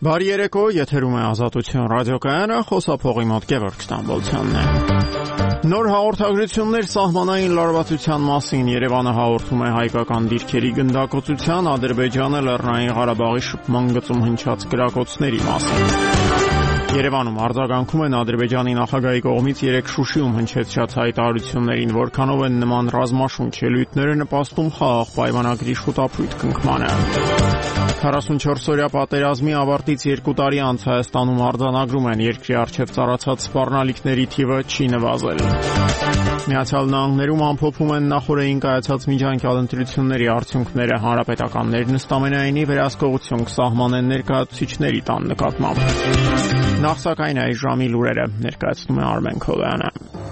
Բարի երեկո, եթերում է Ազատություն ռադիոկայանը, խոսափողի մոտ Գևորգ Ստամբոլցյանն է։ Նոր հաղորդագրություններ սահմանային լարվածության մասին Երևանը հաղորդում է հայկական դիրքերի գնդակոծության, Ադրբեջանը Լեռնային Ղարաբաղի շփման գծում հնչած կրակոցների մասին։ Երևանում արձագանքում են Ադրբեջանի նախագահի կողմից երեկ Շուշիում հնչեցրած հայտարարություններին, որքանով են նման ռազմաշունչ ելույթները նպաստում խաղաղ պայմանագրի շուտապույտ կնքմանը։ 44-օրյա պատերազմի ավարտից 2 տարի անց Հայաստանում արձանագրում են երկրի առջև ծառացած սպառնալիքների թիվը չի նվազել։ Միացյալ Նահանգներում ամփոփում են նախորդին կայացած միջանկյալ ընտրությունների արդյունքները, հանրապետականներն ըստամենայնի վերահսկողություն կսահմանեն ներկայացուցիչների տան նկատմամբ։ Նախ սակայն այս ժամի լուրերը ներկայացնում է Արմեն Քոլյանը։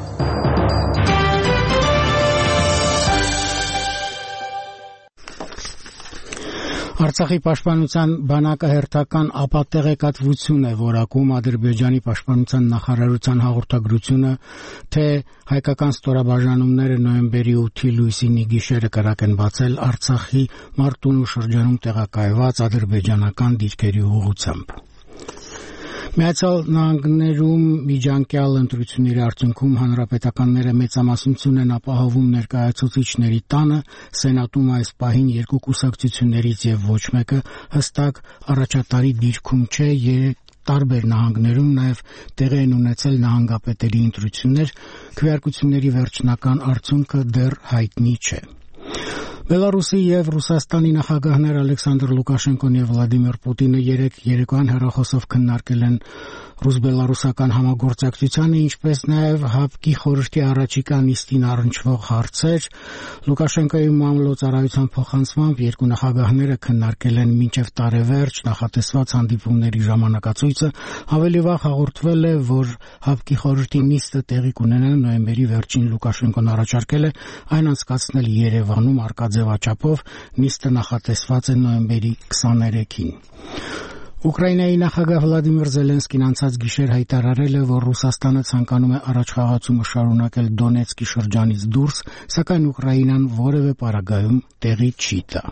Արցախի պաշտպանության բանակը հերթական ապատեղեկատվություն է որակում Ադրբեջանի պաշտպանության նախարարության հաղորդագրությունը, թե հայկական ստորաբաժանումները նոյեմբերի 8-ի լույսինի գիշերը կրակ են բացել Արցախի Մարտունու շրջանում տեղակայված ադրբեջանական դիրքերի ուղղությամբ։ Միացյալ Նահանգներում միջանկյալ ընտրությունների արդյունքում հանրապետականները մեծամասնություն են ապահովում ներկայացուցիչների տանը, Սենատում այս պահին 2 կուսակցություններից եւ ոչ մեկը հստակ առաջատարի դիրքում չէ, տարբեր նահանգներում նաև տեղի են ունեցել նահանգապետերի ընտրություններ, քվեարկությունների վերջնական արդյունքը դեռ հայտնի չէ։ Բելարուսի եւ Ռուսաստանի նախագահներ Ալեքսանդր Լուկաշենկոն եւ Վլադիմիր Պուտինը երեկոյան հեռախոսով քննարկել են ռուս-բելարուսական համագործակցությանը, ինչպես նաեւ ՀԱՊԿ-ի խորհրդի առաջիկա նիստին առնչվող հարցեր։ Լուկաշենկոյի մամլոյցարայության փոխանցմամբ երկու նախագահները քննարկել են մինչև տարեվերջ նախատեսված հանդիպումների ժամանակացույցը, ավելի վաղ հաղորդվել է, որ ՀԱՊԿ-ի խորհրդի նիստը տեղի կունենա նոյեմբերի վերջին։ Լուկաշենկոն առաջարկել է այն անցկացնել Երևանում արկաձևաչափով, նիստը նախատեսված է նոյեմբերի 23-ին։ Ուկրաինայի նախագահ Վլադիմիր Զելենսկին անցած գիշեր հայտարարել է, որ Ռուսաստանը ցանկանում է առաջխաղացումը շարունակել Դոնեցկի շրջանից դուրս, սակայն Ուկրաինան որևէ պարագայում տեղի չի տա։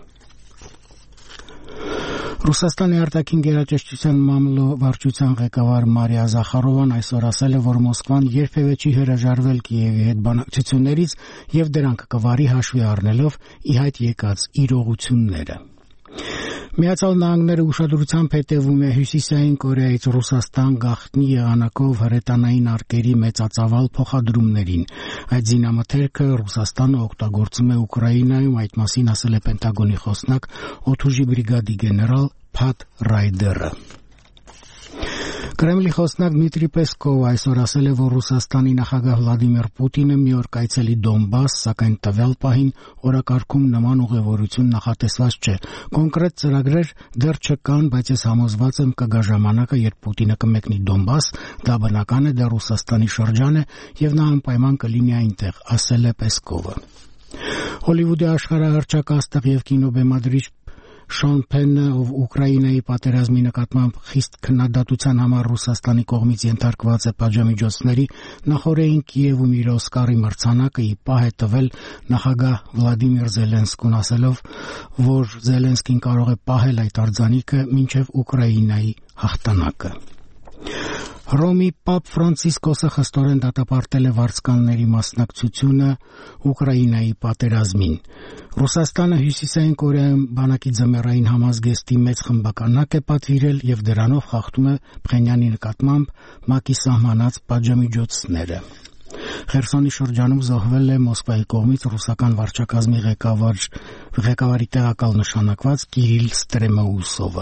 Ռուսաստանի արտաքին գերատեսչության մամլո վարչության ղեկավար Մարիա Զախարովան այսօր ասել է, որ Մոսկվան երբևէ չի հրաժարվել Կիևի հետ բանակցություններից եւ դրանք կվարի հաշվի առնելով ի հայտ եկած իրողությունները։ Միացյալ Նահանգները ուշադրությամբ հետևում է Հյուսիսային Կորեայից Ռուսաստան գաղտնի եղանակով հրետանային արկերի մեծածավալ փոխադրումներին։ Այդ զինամթերքը Ռուսաստանը օգտագործում է Ուկրաինայում, այդ մասին ասել է Պենտագոնի խոսնակ օդուժի բրիգադի գեներալ Փաթ Ռայդերը։ Կրեմլի խոսնակ Դմիտրի Պեսկովը այսօր ասել է, որ Ռուսաստանի նախագահ Վլադիմիր Պուտինը մի օր կայցելի Դոնբաս, սակայն տվյալ պահին օրակարգում նման ուղևորություն նախատեսված չէ։ Կոնկրետ ծրագրեր դեռ չկան, բայց ես համոզված եմ կգա ժամանակը, երբ Պուտինը կմեկնի Դոնբաս, դա բնական է, դա Ռուսաստանի շրջան է եւ նա անպայման կլինի այնտեղ, ասել է Պեսկովը։ Հոլիվուդի աշխարհահռչակազդող եւ կինոբեմադրիչ Շոն Փենը, ով Ուկրաինայի պատերազմի նկատմամբ խիստ քննադատության համար Ռուսաստանի կողմից ենթարկված է պատժամիջոցների, նախորդին Կիևում իր Օսկարի մրցանակը ի պահ է տվել նախագահ Վլադիմիր Զելենսկուն, ասելով, որ Զելենսկին կարող է պահել այդ արձանիկը մինչև Ուկրաինայի հաղթանակը։ Հռոմի Պապ Ֆրանցիսկոսը խստորեն դատապարտել է վարձկանների մասնակցությունը Ուկրաինայի պատերազմին։ Ռուսաստանը Հյուսիսային Կորեայում բանակի ձմեռային համազգեստի մեծ խմբականակ է պատվիրել եւ դրանով խախտում է Փխենյանի նկատմամբ ՄԱԿ-ի սահմանած պատժամիջոցները։ Խերսոնի շրջանում զոհվել է Մոսկվայի կողմից ռուսական վարչակազմի ղեկավարի տեղակալ նշանակված Կիրիլ Ստրեմոուսովը։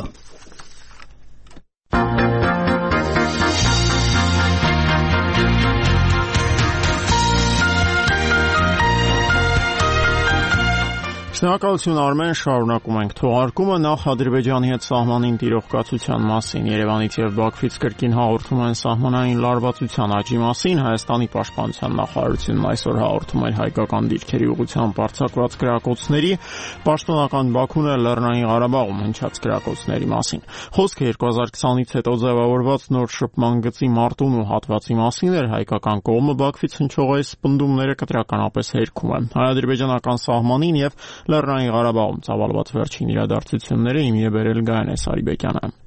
Շնորհակալություն Արմեն, շարունակում ենք թողարկումը։ Նախ Ադրբեջանի հետ սահմանին տիրող կացության մասին Երևանից եւ Բաքվից կրկին հաղորդում են սահմանային լարվածության աճի մասին։ Հայաստանի պաշտպանության նախարարությունն այսօր հաղորդում էր հայկական դիրքերի ուղղությամբ արձակված կրակոցների, պաշտոնական Բաքուն է Լեռնային Ղարաբաղում հնչած կրակոցների մասին։ Խոսքը 2020-ից հետո ձևավորված նոր շփման գծի Մարտունու հատվածի մասին էր, հայկական կողմը Բաքվից հնչող այս պնդումները կտրականապես հերքում է։ Հայ-ադրբեջանական սահմանին եւ Լեռնային Ղարաբաղում ծավալված վերջին իրադարձությունները իմի է բերել Գայանե Սարիբեկյանը։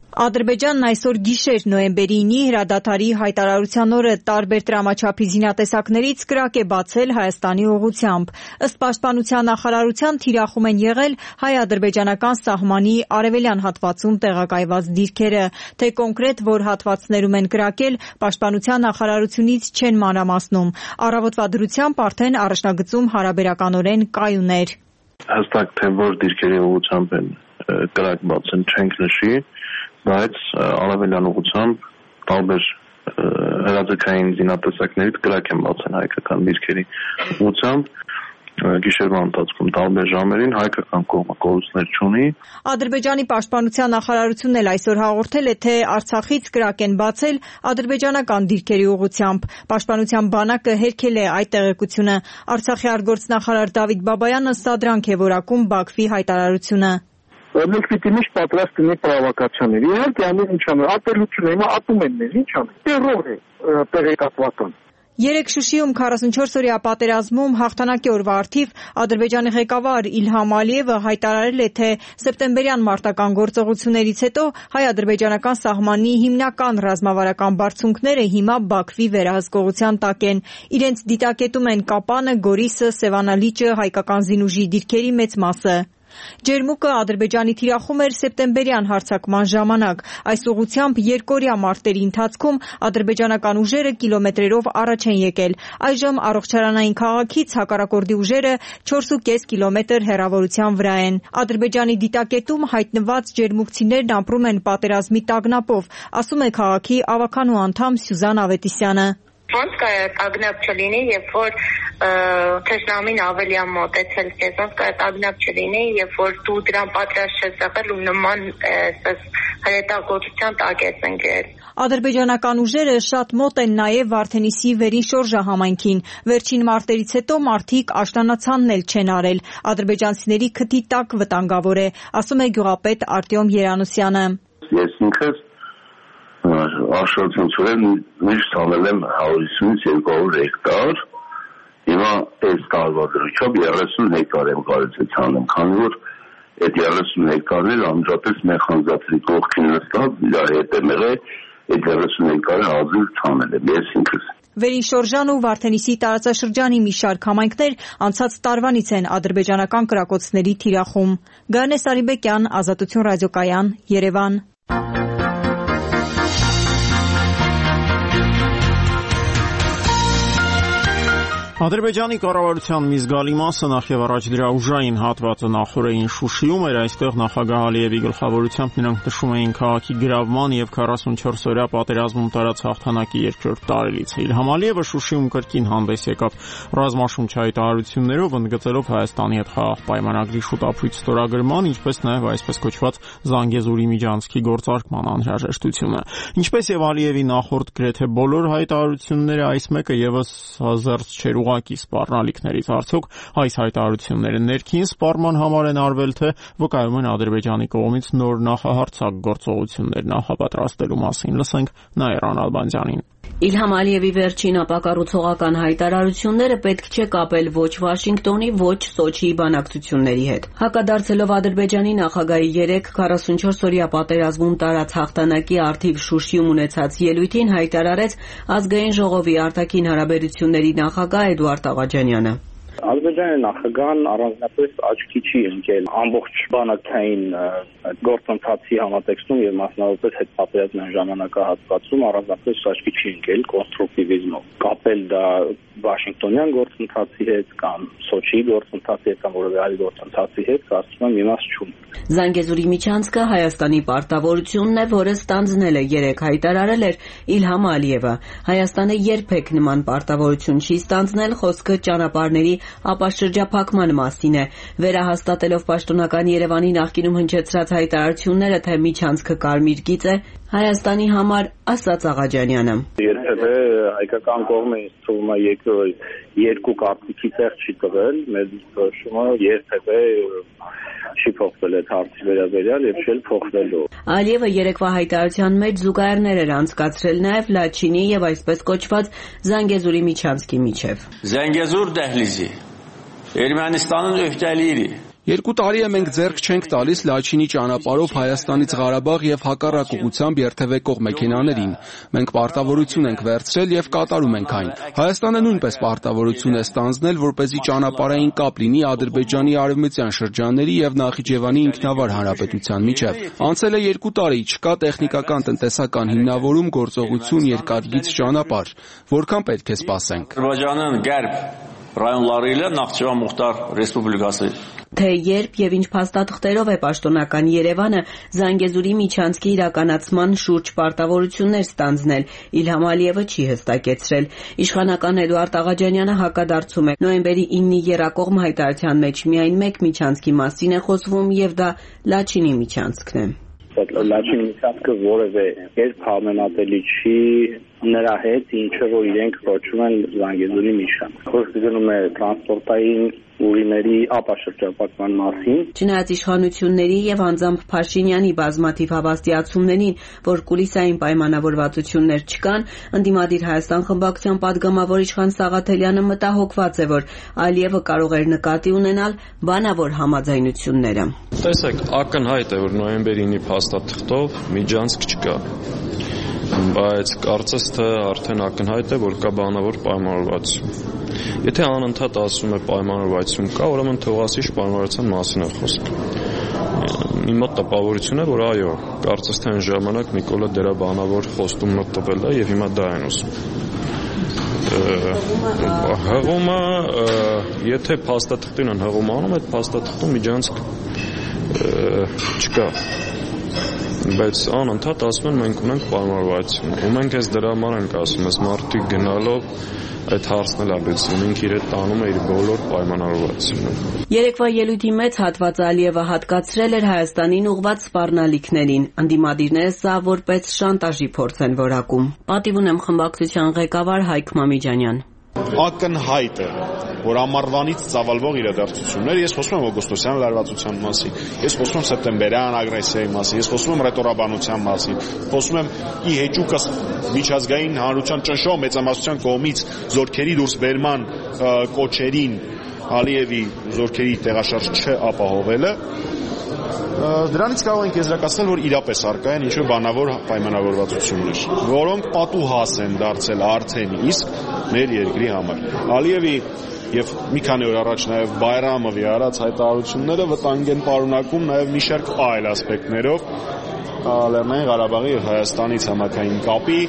Ադրբեջանն այսօր գիշեր նոյեմբերի 9-ի հրադադարի հայտարարության օրը տարբեր տրամաչափի զինատեսակներից կրակ է բացել Հայաստանի ուղղությամբ։ Ըստ Պաշտպանության նախարարության թիրախում են եղել հայ-ադրբեջանական սահմանի արևելյան հատվածում տեղակայված դիրքերը, թե կոնկրետ որ հատվածներում են կրակել, Պաշտպանության նախարարությունից չեն մանրամասնում։ Առավոտվա դրությամբ արդեն առաջնագծում հարաբերականորեն կայուն էր։ Հստակ թե որ դիրքերի ուղղությամբ են կրակ բացել չենք նշի, բայց արևելյան ուղղությամբ տարբեր հրաձգային զինատեսակներից կրակ են բացել հայկական դիրքերի ուղղությամբ գիշերվա ընթացքում տարբեր ժամերին հայկական կողմը կորուստներ չունի։ Ադրբեջանի պաշտպանության նախարարությունն էլ այսօր հաղորդել է, թե Արցախից կրակ են բացել ադրբեջանական դիրքերի ուղղությամբ։ Պաշտպանության բանակը հերքել է այդ տեղեկությունը։ Արցախի արտգործնախարար Դավիթ Բաբայանը սադրանք է որակում Բաքվի հայտարարությունը։ Մենք պիտի միշտ պատրաստ լինենք պրովոկացիաների։ Իհարկե ամեն ինչ անում, ատելությունը հիմա ատում են մեզ, ինչ անենք։ Տերոր է տեղեկատվական։ Երեկ Շուշիում 44-օրյա պատերազմում հաղթանակի օրվա առթիվ Ադրբեջանի ղեկավար Իլհամ Ալիևը հայտարարել է, թե սեպտեմբերյան մարտական գործողություններից հետո հայ-ադրբեջանական սահմանի հիմնական ռազմավարական բարձունքները հիմա Բաքվի վերահսկողության տակ են։ Իրենց դիտակետում են Կապանը, Գորիսը, Սևանալիճը, հայկական զինուժի դիրքերի մեծ մասը։ Ջերմուկը Ադրբեջանի թիրախում էր սեպտեմբերյան հարձակման ժամանակ։ Այս ուղղությամբ երկօրյա մարտերի ընթացքում ադրբեջանական ուժերը կիլոմետրերով առաջ են եկել։ Այժմ առողջարանային քաղաքից հակառակորդի ուժերը 4.5 կիլոմետր հեռավորության վրա են։ Ադրբեջանի դիտակետում հայտնված ջերմուկցիներն ապրում են պատերազմի տագնապով, ասում է քաղաքի ավականու անդամ Սյուզան Ավետիսյանը։ Ոնց կարա տագնապ չլինի, երբ որ թշնամին ավելի մոտեցել քեզ, ոնց կարա տագնապ չլինի, երբ որ դու դրան պատրաստ չես եղել ու նման հրետակոծության տակ ես ընկել։ Ադրբեջանական ուժերը շատ մոտ են նաև Վարդենիսի վերին շորժա համայնքին։ Վերջին մարտերից հետո մարդիկ աշտանացանն էլ չեն արել։ Ադրբեջանցիների քթի տակ վտանգավոր է, ասում է գյուղապետ Արտյոմ Երանոսյանը։ Ես ինքս աշտանցորեն միշտ անել եմ 150-ից 200 հեկտար։ Հիմա այս տարվա դրությամբ 30 հեկտար եմ կարծես անեմ, քանի որ այդ 30 հեկտարն անմիջապես մեխանիզացիայի կողքին նստած իր հետ եմ եղել, այդ 30 հեկտարը ազիլ ցանել եմ ես ինքս։ Վերին շորժան ու Վարդենիսի տարածաշրջանի մի շարք համայնքներ անցած տարվանից են ադրբեջանական կրակոցների թիրախում։ Գայանե Սարիբեկյան, Ազատություն ռադիոկայան, Երևան։ Ադրբեջանի կառավարության մի զգալի մասը նախ եւ առաջ դրա ուժային հատվածը նախորդին Շուշիում էր, այստեղ նախագահ Ալիևի գլխավորությամբ նրանք նշում էին քաղաքի գրավման եւ 44-օրյա պատերազմում տարած հաղթանակի երկրորդ տարելիցը։ Իլհամ Ալիևը Շուշիում կրկին հանդես եկավ ռազմաշունչ հայտարարություններով, ընդգծելով Հայաստանի հետ խաղաղ պայմանագրի շուտ ապույտ ստորագրման, ինչպես նաեւ այսպես կոչված Զանգեզուրի միջանցքի գործարկման անհրաժեշտությունը։ Ինչպես եւ Ալիևի նախորդ գրեթե բոլոր հայտարարությունները, այս մեկը եւս զերծ չէր ուղղակի սպառնալիքներից, արդյոք այս հայտարարությունները ներքին սպառման համար են արվել, թե վկայում են Ադրբեջանի կողմից նոր նախահարձակ գործողություններ նախապատրաստելու մասին։ Լսենք Նաիրան Ալբանդյանին։ Իլհամ Ալիևի վերջին ապակառուցողական հայտարարությունները պետք չէ կապել ոչ Վաշինգտոնի, ոչ Սոչիի բանակցությունների հետ։ Հակադարձելով Ադրբեջանի նախագահի 44-օրյա պատերազմում տարած հաղթանակի առթիվ Շուշիում ունեցած ելույթին հայտարարեց Ազգային ժողովի արտաքին հարաբերությունների նախագահ Էդուարդ Աղաջանյանը։ Ադրբեջանի նախագահան առանձնապես աչքի չի ընկել ամբողջ բանակցային գործընթացի համատեքստում եւ մասնավորապես հետպատերազմյան ժամանակահատվածում առանձնապես աչքի չի ընկել կոնստրուկտիվիզմով։ Կապել դա Վաշինգտոնյան գործընթացի հետ կամ Սոչիի գործընթացի հետ կամ որևէ այլ գործընթացի հետ, կարծում եմ իմաստ չունի։ Զանգեզուրի միջանցքը Հայաստանի պարտավորությունն է, որը ստանձնել է 3 հայտարարել էր Իլհամ Ալիևը։ Հայաստանը երբեք նման պարտավորություն չի ստանձնել, խոսքը ճանապարհների ապաշրջափակման մասին է։ Վերահաստատելով պաշտոնական Երևանի նախկինում հնչեցրած հայտարարությունները, թե միջանցքը կարմիր գիծ է, Հայաստանի համար ասաց Աղաջանյանը։ Երբևէ հայկական կողմը ինձ թվում է երկու կարծիքի տեղ չի տվել, մեր որոշումը երբևէ չի փոխվել այդ հարցի վերաբերյալ եւ չէ փոխվելու։ Ալիևը երեկվա հայտարարության մեջ զուգահեռներ էր անցկացրել նաեւ Լաչինի եւ այսպես կոչված Զանգեզուրի միջանցքի միջև։ Զանգեզուր դահլիզի Ermənistanın öhdəliyi 2 տարի է մենք ձեռք չենք տալիս Լաչինի ճանապարհով Հայաստանից Ղարաբաղ եւ հակառակ ուղղությամբ երթևեկող մեքենաներին։ Մենք պարտավորություն ենք վերցրել եւ կատարում ենք այն։ Հայաստանը նույնպես պարտավորություն է ստանձնել, որպեսզի ճանապարհային կապ լինի Ադրբեջանի արևմտյան շրջանների եւ Նախիջևանի ինքնավար հանրապետության միջեւ։ Անցել է 2 տարի, չկա տեխնիկական տնտեսական հիմնավորում, գործողություն, երկաթգիծ ճանապարհ։ Որքան պետք է սպասենք։ Ադրբեջանın Qərb rayonları ilə Naxçıvan Muxtar Respublikası Թե երբ եւ ինչ փաստաթղթերով է պաշտոնական Երևանը Զանգեզուրի միջանցքի իրականացման շուրջ պարտավորություններ ստանձնել, Իլհամ Ալիևը չի հստակեցրել։ Իշխանական Էդուարդ Աղաջանյանը հակադարձում է։ Նոյեմբերի 9-ի Եռակողմ հայտարարության մեջ միայն մեկ միջանցքի մասին է խոսվում եւ դա Լաչինի միջանցքն է։ Լաչինի միջանցքը որևէ երբ համեմատելի չի նրա հետ, ինչը որ իրենք կոչում են Զանգեզուրի միջանցք։ Խոսքը գնում է տրանսպորտային ուղիների ապաշրջապատման մասին։ Չնայած իշխանությունների եւ անձամբ Փաշինյանի բազմաթիվ հավաստիացումներին, որ կուլիսային պայմանավորվածություններ չկան, ընդդիմադիր Հայաստան խմբակցության падգամավոր Իշխան Սաղաթելյանը մտահոգված է, որ Ալիևը կարող էր նկատի ունենալ բանավոր համաձայնությունները։ Տեսեք, ակնհայտ է, որ նոյեմբերի 9-ի փաստաթղթով միջանցք չկա։ Բայց կարծես թե արդեն ակնհայտ է, որ կա բանավոր պայմանավորվածություն։ Եթե անընդհատ ասում է պայմանավորվածություն կա, ուրեմն թող ասի պայմանավորվածության մասին է խոսքը։ Իմ մոտ տպավորություն է, որ այո, կարծես թե այն ժամանակ Նիկոլը դրա բանավոր խոստումն տվել է եւ հիմա դա են ուզում։ Հղումը, եթե փաստաթղթին են հղում անում, այդ փաստաթղթում միջանցք չկա։ Բայց անընդհատ ասում են մենք ունենք պայմանավորվածություն։ Ու մենք այս դրա համար ենք ասում, այս մարդիկ գնալով այդ հարցն էլ աբեցում, ինքը իր տանում է իր բոլոր պայմանավորվածությունը։ Երեկվա ելույթի մեծ հատվածը Ալիևը հատկացրել էր Հայաստանին ուղղված սպառնալիքներին։ Ընդդիմադիրները սա որպես շանտաժի փորձ են որակում։ Պատիվ ունեմ խմբակցության ղեկավար Հայկ Մամիջանյան։ Ակնհայտ է, որ ամառվանից ծավալվող իրադարձություններ, ես խոսում եմ օգոստոսյան լարվածության մասին, ես խոսում եմ սեպտեմբերյան ագրեսիայի մասին, ես խոսում եմ ռետորաբանության մասին, խոսում եմ ի հեճուկս միջազգային հանրության ճնշող մեծամասնության կողմից զորքերի դուրսբերման կոչերին Ալիևի զորքերի տեղաշարժ չապահովելը։ Դրանից կարող ենք եզրակացնել, որ իրապես առկա են ինչ-որ բանավոր պայմանավորվածություններ, որոնք պատուհաս են դարձել արդեն իսկ մեր երկրի համար։ Ալիևի եւ մի քանի օր առաջ նաեւ Բայրամովի արած հայտարարությունները վտանգ են պարունակում նաեւ մի շարք այլ ասպեկտներով Լեռնային Ղարաբաղի եւ Հայաստանի ցամաքային կապի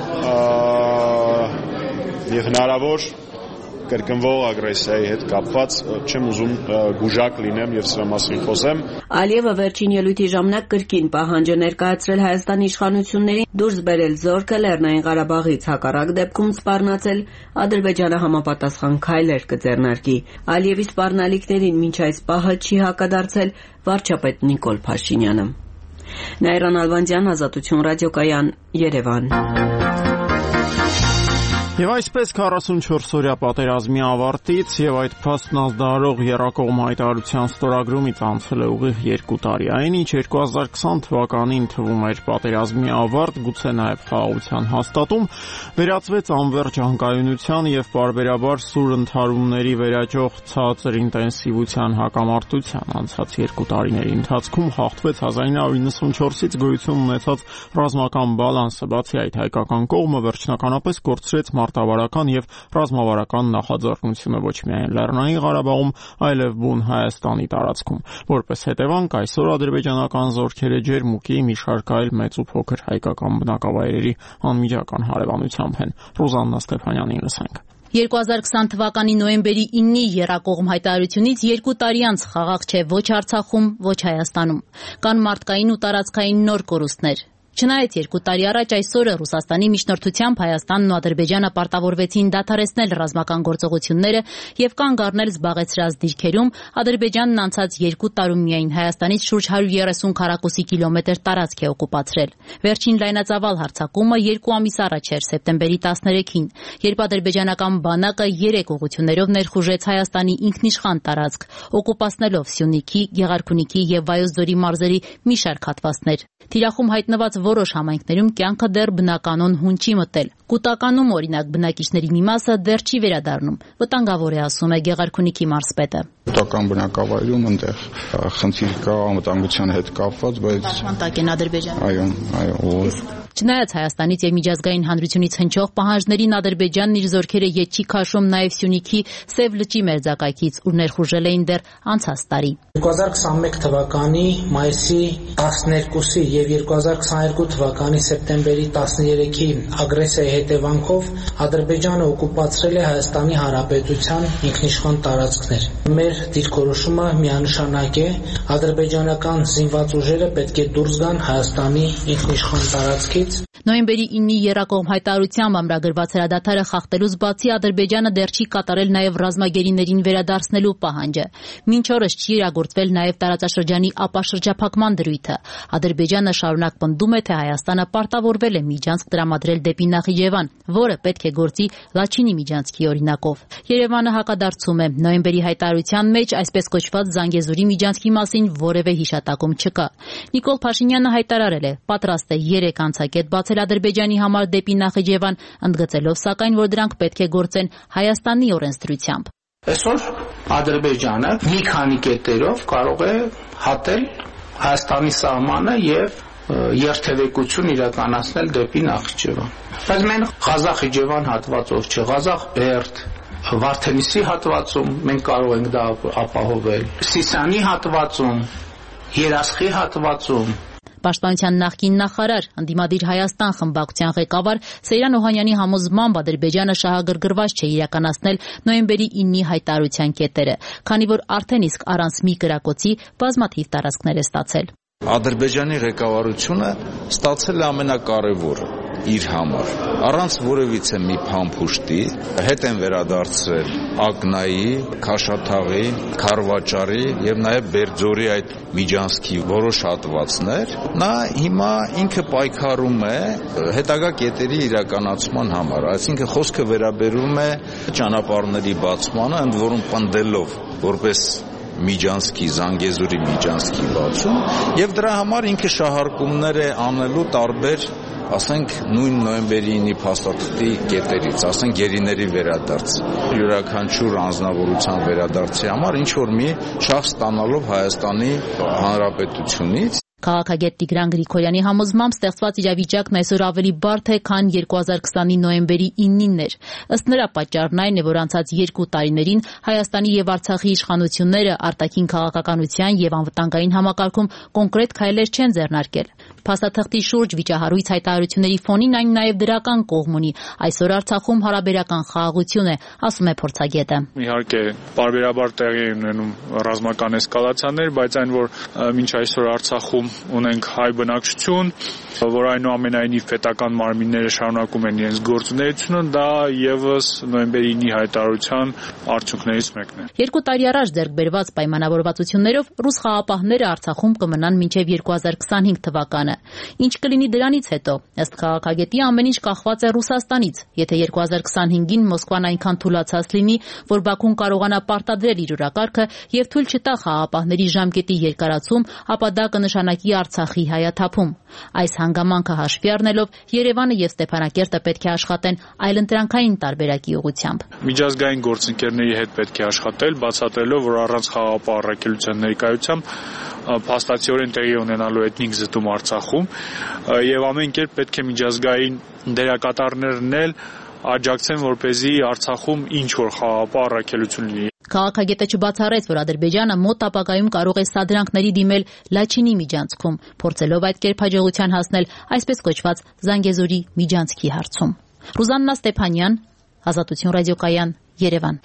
եւ հնարավոր կրկնվող ագրեսիայի հետ կապված չեմ ուզում գուժակ լինեմ եւ սրա մասին խոսեմ։ Ալիևը վերջին ելույթի ժամանակ կրկին պահանջ է ներկայացրել Հայաստանի իշխանություններին դուրս բերել զորքը Լեռնային Ղարաբաղից, հակառակ դեպքում սպառնացել Ադրբեջանը համապատասխան քայլեր կձեռնարկի։ Ալիևի սպառնալիքներին մինչ այս պահը չի հակադարձել վարչապետ Նիկոլ Փաշինյանը։ Նաիրան Ալվանդյան, Ազատություն ռադիոկայան, Երևան։ Եվ այսպես 44-օրյա պատերազմի ավարտից եւ այդ փաստն ազդարող Եռակողմ հայտարարության ստորագրումից անցել է ուղիղ 2 տարի։ Այն ինչ 2020 թվականին թվում էր պատերազմի ավարտ, գուցե նաեւ խաղաղության հաստատում, վերածվեց անվերջ անկայունության եւ պարբերաբար սուր ընդհարումների վերաճող ցածր ինտենսիվության հակամարտության։ Անցած 2 տարիների ընթացքում խախտվեց 1994-ից գոյություն ունեցած ռազմական բալանսը, բացի այդ հայկական կողմը վերջնականապես կորցրեց մարտավարական եւ ռազմավարական նախաձեռնությունը ոչ միայն Լեռնային Ղարաբաղում, այլև բուն Հայաստանի տարածքում։ Որպես հետևանք այսօր ադրբեջանական զորքերը ջերմուկի մի շարք այլ մեծ ու փոքր հայկական բնակավայրերի անմիջական հարևանությամբ են։ Ռուզաննա Ստեփանյանին լսենք։ 2020 թվականի նոյեմբերի 9-ի Եռակողմ հայտարարությունից 2 տարի անց խաղաղ չէ ոչ Արցախում, ոչ Հայաստանում։ Կան մարդկային ու տարածքային նոր կորուստներ։ Չնայած 2 տարի առաջ այսօրը Ռուսաստանի միջնորդությամբ Հայաստանն ու Ադրբեջանը պարտավորվեցին դադարեցնել ռազմական գործողությունները եւ կանգ առնել զբաղեցրած դիրքերում, Ադրբեջանն անցած 2 տարում միայն Հայաստանից շուրջ 130 քառակուսի կիլոմետր տարածք է օկուպացրել։ Վերջին լայնածավալ հարձակումը 2 ամիս առաջ էր, սեպտեմբերի 13-ին, երբ ադրբեջանական բանակը 3 ուղղություններով ներխուժեց Հայաստանի ինքնիշխան տարածք, օկուպացնելով Սյունիքի, Գեղարքունիքի եւ Վայոց ձորի մարզերի մի շարք հատվածներ։ Թիրախում հայտնված որոշ համայնքներում կյանքը դեռ բնականon հուն չի մտել։ Կուտականում օրինակ բնակիչների մի մասը դեռ չի վերադառնում։ Վտանգավոր է, ասում է Գեղարքունիքի մարզպետը։ Տական բնակավայրում այնտեղ խնդիր կա անվտանգության հետ կապված, բայց Պաշտպանտակ են Ադրբեջանը։ Այո, Չնայած Հայաստանից եւ միջազգային հանրությունից հնչող պահանջներին Ադրբեջանն իր զորքերը ետ չի քաշում նաեւ Սյունիքի Սև լճի մերձակայքից, ուր ներխուժել էին դեռ անցած տարի։ 2021 թվականի մայիսի 12-ի եւ 2022 թվականի սեպտեմբերի 13-ի ագրեսիայի հետևանքով Ադրբեջանը օկուպացրել է Հայաստանի Հանրապետության ինքնիշխան տարածքներ։ Մեր դիրքորոշումը միանշանակ է, ադրբեջանական զինված ուժերը պետք է դուրս գան Հայաստանի ինքնիշխան տարածքից։ Նոյեմբերի 9-ի եռակողմ հայտարարությամբ ամրագրված հրադադարը խախտելուց բացի Ադրբեջանը դեռ չի կատարել նաև ռազմագերիներին վերադարձնելու պահանջը։ Մինչ օրս չի իրագործվել նաև տարածաշրջանի ապաշրջափակման դրույթը։ Ադրբեջանը շարունակ պնդում է, թե Հայաստանը պարտավորվել է միջանցք տրամադրել դեպի Նախիջևան, որը պետք է գործի Լաչինի միջանցքի օրինակով։ Երևանը հակադարձում է, նոյեմբերի հայտարարության մեջ այսպես կոչված Զանգեզուրի միջանցքի մասին որևէ հիշատակում չկա։ Նիկոլ Փաշինյանը հայտարարել է, պատրաստ է 3 անցակետ բացել Ադրբեջանի համար դեպի Նախիջևան, ընդգծելով սակայն, որ դրանք պետք է գործեն Հայաստանի օրենսդրությամբ։ Այսօր Ադրբեջանը մի քանի կետերով կարող է հատել Հայաստանի սահմանը եւ երթևեկություն իրականացնել դեպի Նախիջևան։ Բայց մենք Ղազախ-Իջևան հատվածով չէ, Ղազախ-Բերդ, Վարդենիսի հատվածում մենք կարող ենք դա ապահովել։ Սիսիանի հատվածում, Երասխի հատվածում Պաշտպանության նախկին նախարար, ընդդիմադիր Հայաստան խմբակցության ղեկավար Սեյրան Օհանյանի համոզմամբ Ադրբեջանը շահագրգռված չէ իրականացնել նոյեմբերի 9-ի հայտարարության կետերը, քանի որ արդեն իսկ առանց մի կրակոցի բազմաթիվ տարածքներ է ստացել։ Ադրբեջանի ղեկավարությունը ստացել է ամենակարևորը իր համար։ Առանց որևիցե մի փամփուշտի հետ են վերադարձրել Ակնայի, Քաշաթաղի, Քարվաճարի եւ նաեւ Բերձորի այդ միջանցքի որոշ հատվածներ։ Նա հիմա ինքը պայքարում է հետագա կետերի իրականացման համար, այսինքն խոսքը վերաբերում է ճանապարհների բացմանը, ընդ որում պնդելով որպես միջանցքի, Զանգեզուրի միջանցքի բացում եւ դրա համար ինքը շահարկումներ է անելու տարբեր, ասենք նույն նոյեմբերի 9-ի փաստաթղթի կետերից, ասենք գերիների վերադարձ, յուրաքանչյուր անձնավորության վերադարձի համար ինչ որ մի շահ ստանալով Հայաստանի Հանրապետությունից։ Քաղաքագետ Տիգրան Գրիգորյանի համոզմամբ ստեղծված իրավիճակն այսօր ավելի բարդ է, քան 2020-ի նոյեմբերի 9-ին էր։ Ըստ նրա պատճառն այն է, որ անցած 2 տարիներին Հայաստանի եւ Արցախի իշխանությունները արտաքին քաղաքականության եւ անվտանգային համակարգում կոնկրետ քայլեր չեն ձեռնարկել։ Փաստաթղթի շուրջ վիճահարույց հայտարարությունների ֆոնին այն նաեւ դրական կողմ ունի։ Այսօր Արցախում հարաբերական խաղաղություն է, ասում է փորձագետը։ Իհարկե, պարբերաբար տեղի են ունենում ռազմական էսկալացիաներ, բայց այն, որ մինչ այսօր Արցախում ունենք հայ բնակչություն, որ այնուամենայնիվ պետական մարմինները շարունակում են իրենց գործունեությունը, դա եւս նոյեմբերի 9-ի հայտարարության արդյունքներից մեկն է։ 2 տարի առաջ ձեռք բերված պայմանավորվածություններով ռուս խաղապահները Արցախում կմնան մինչև 2025 թվականը։ Ինչ կլինի դրանից հետո։ Ըստ քաղաքագետի ամեն ինչ կախված է Ռուսաստանից։ Եթե 2025-ին Մոսկվան այնքան թուլացած լինի, որ Բաքուն կարողանա պարտադրել իր օրակարգը եւ թույլ չտա խաղապահների ժամկետի երկարացում, ապա դա կնշանակի Արցախի հայաթափում։ Այս հանգամանքը հաշվի առնելով Երևանը եւ Ստեփանակերտը պետք է աշխատեն այլընտրանքային տարբերակի ուղղությամբ։ Միջազգային գործընկերների հետ պետք է աշխատել, բացատրելով, որ առանց խաղապահ առաքելության ներկայությամբ փաստացիորեն տեղի ունենալու էթնիկ զտում Արցախում եւ ամեն կերպ պետք է միջազգային դերակատարներն էլ աջակցեն, որպեսզի Արցախում ինչ որ խաղապահ առաքելություն լինի։ Քաղաքագետը չբացառեց, որ Ադրբեջանը մոտ ապագայում կարող է սադրանքների դիմել Լաչինի միջանցքում, փորձելով այդ կերպ հաջողության հասնել այսպես կոչված Զանգեզուրի միջանցքի հարցում։ Ռուզաննա Ստեփանյան, Ազատություն ռադիոկայան, Երևան։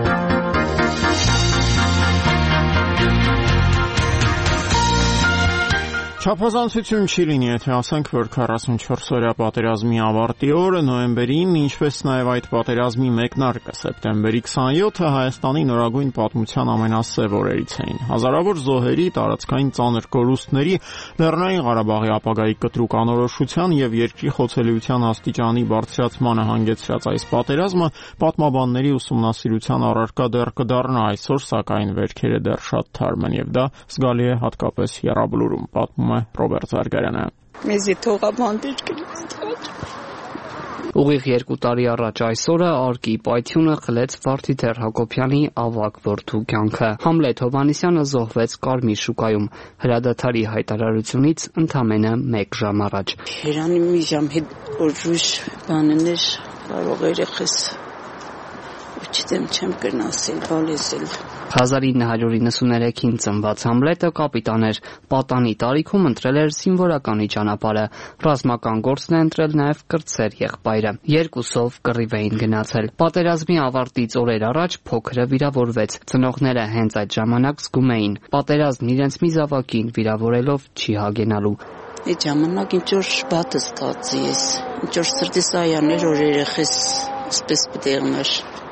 Չափազանցություն չի լինի, եթե ասենք, որ 44-օրյա պատերազմի ավարտի օրը նոյեմբերին, ինչպես նաև այդ պատերազմի մեկնարկը սեպտեմբերի 27-ը Հայաստանի նորագույն պատմության ամենասև օրերից էին։ Հազարավոր զոհերի, տարածքային ծանր կորուստների, Լեռնային Ղարաբաղի ապագայի կտրուկ անորոշության եւ երկրի խոցելիության աստիճանի բարձրացմանը հանգեցրած այս պատերազմը պատմաբանների ուսումնասիրության առարկա դեռ կդառնա այսօր, սակայն վերքերը դեռ շատ թարմ են եւ դա զգալի է հատկապես Եռաբլուրում, պատմում Ռոբերտ Զարգարյանը։ Մեզ թողաբանտիչ Ուղիղ 2 տարի առաջ այսօրը արկի պայթյունը խլեց Վարդիթեր Հակոբյանի ավագ որդու կյանքը։ Համլետ Հովհաննիսյանը զոհվեց Կարմիր շուկայում հրադադարի հայտարարությունից ընդամենը 1 ժամ առաջ։ Երանի մի ժամ հետ օրժույժ բաններ կարող երեխես չդեմ չեմ կրնասել, բալեսել։ 1993-ին ծնված Համլետը կապիտան էր, պատանի տարիքում ընտրել էր զինվորականի ճանապարհը, ռազմական գործն է ընտրել նաև կրտսեր եղբայրը։ Երկուսով կռիվ էին գնացել։ Պատերազմի ավարտից օրեր առաջ փոքրը վիրավորվեց։ Ծնողները հենց այդ ժամանակ զգում էին, պատերազմն իրենց մի զավակին վիրավորելով չի հագենալու։ Այդ ժամանակ ինչ որ բաթ ստացի ես, ինչ որ սրտիս այաներ որ երեխես սպես պտեղներ։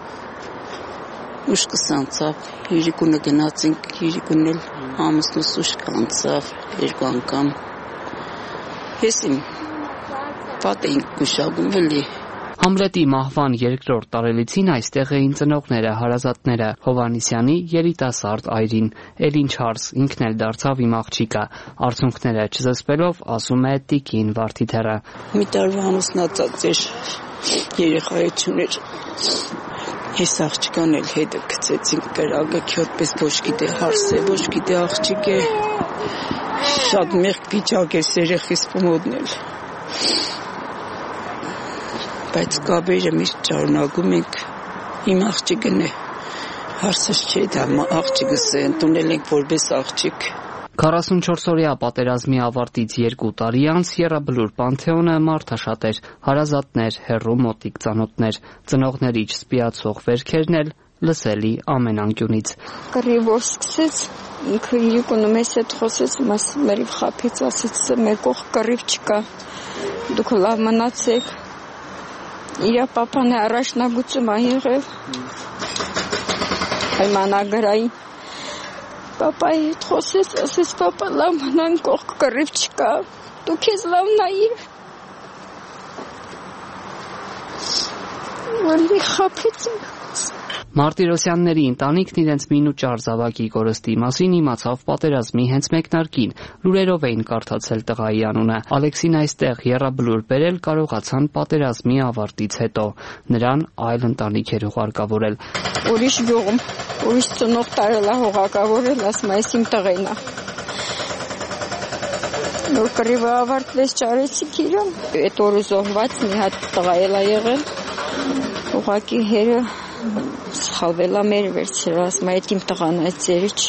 Ուշ կսանցավ, հյուրիկունը գնացինք, հյուրիկունն էլ ամուսնուս ուշ կանցավ 2 անգամ։ Ես իմ պատ էինք գուշագում էլի։ Համլետի մահվան 2-րդ տարելիցին այստեղ էին ծնողները, հարազատները, Հովհաննիսյանի երիտասարդ այրին, Էլին Չարս, ինքն էլ դարձավ իմ աղջիկը, արցունքները չզսպելով ասում է տիկին Վարդիթերը։ Մի տարվա ամուսնացած էր, երեխայություններ։ Ես աղջկան էլ հետը գցեցինք կրագը, քյորպես ոչ գիտե հարս է, ոչ գիտե աղջիկ է, շատ մեղք վիճակ էր երեխիս մոտն էլ։ Բայց կաբերը միշտ շարունակում ենք, իմ աղջիկն է, հարսս չէ, դա աղջիկս է, ընդունել ենք որպես աղջիկ։ 44-օրյա պատերազմի ավարտից 2 տարի անց Եռաբլուր Պանթեոնը մարդաշատ էր, հարազատներ, հեռու մոտիկ ծանոթներ, ծնողների չսպիացող վերքերն էլ լսելի ամեն անկյունից։ Կռիվ որ սկսեց, ինքը իրիկունը մեզ հետ խոսեց, մերիվ խափեց, ասեց, մեր կողք կռիվ չկա, դուք լավ մնացեք, իրա պապան է առաջնագծում ա եղև, պայմանագրային, Պապայի հետ խոսեց, ասեց, պապա լավ մնան կողք կռիվ չկա, դու քեզ լավ նայիր, որ մի խափեցինք։ Մարտիրոսյանների ընտանիքն իրենց մինուճար զավակի կորստի մասին իմացավ պատերազմի հենց մեկնարկին, լուրերով էին կարդացել տղայի անունը։ Ալեքսին այստեղ Եռաբլուր բերել կարողացան պատերազմի ավարտից հետո, նրան այլ ընտանիք էր ուղարկավորել։ Ուրիշ գյուղում, ուրիշ ծնող տարել է հողակավորել, ասում այս իմ տղեն է։ Նոր կռիվը ավարտվեց ճարեցիք իրան, այդ օրը զոհված մի հատ տղա էլ է եղել, ուղղակի հերը սխալվել է մեր վերցրել, ասում այդ իմ տղան է, ծերի չի։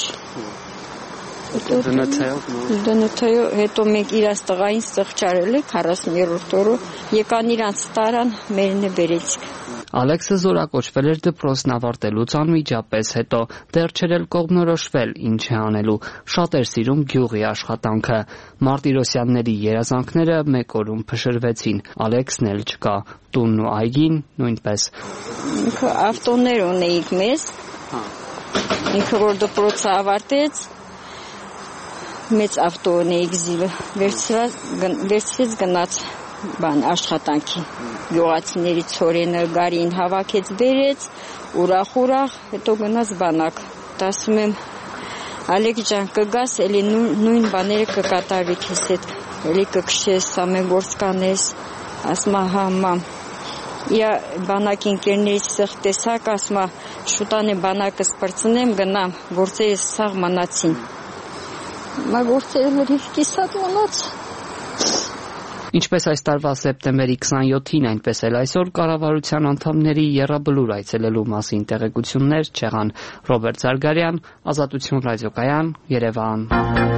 Դնթայո հետո մեկ իրաց տղային սղճարել է 43-րդ օրը, եկան իրանց տարան, մերն է բերեցիք։ Ալեքսը զորակոչվել էր դպրոցն ավարտելուց անմիջապես հետո, դեռ չէր էլ կողմնորոշվել ինչ է անելու, շատ էր սիրում գյուղի աշխատանքը։ Մարտիրոսյանների երազանքները մեկ օրում փշրվեցին, Ալեքսն էլ չկա, տունն ու այգին նույնպես։ Ինքը ավտոներ ունեիք մեզ, ինքը որ դպրոցը ավարտեց, մեծ ավտո ունեիք զիվը, վերցրեց գնաց աշխատանքի, գյուղացիների ցորենը գարին հավաքեց բերեց, ուրախ, հետո գնաց բանակ, ասում եմ, Ալեք ջան կգաս, էլի նույն բաները կկատարվի քեզ հետ, էլի կքշես, ամեն գործ կանես, ասում հա մամ, իա բանակի ընկերներից սեղ տեսակ, ասում շուտան է բանակը սպրծնեմ, գնամ, գործերս սաղ մնացին, մա գործերը լրիվ կիսատ մնաց։ Ինչպես այս տարվա սեպտեմբերի 27-ին, այնպես էլ այսօր կառավարության անդամների Եռաբլուր այցելելու մասին տեղեկություններ չեղան։ Ռոբերտ Զարգարյան, Ազատություն ռադիոկայան, Երևան։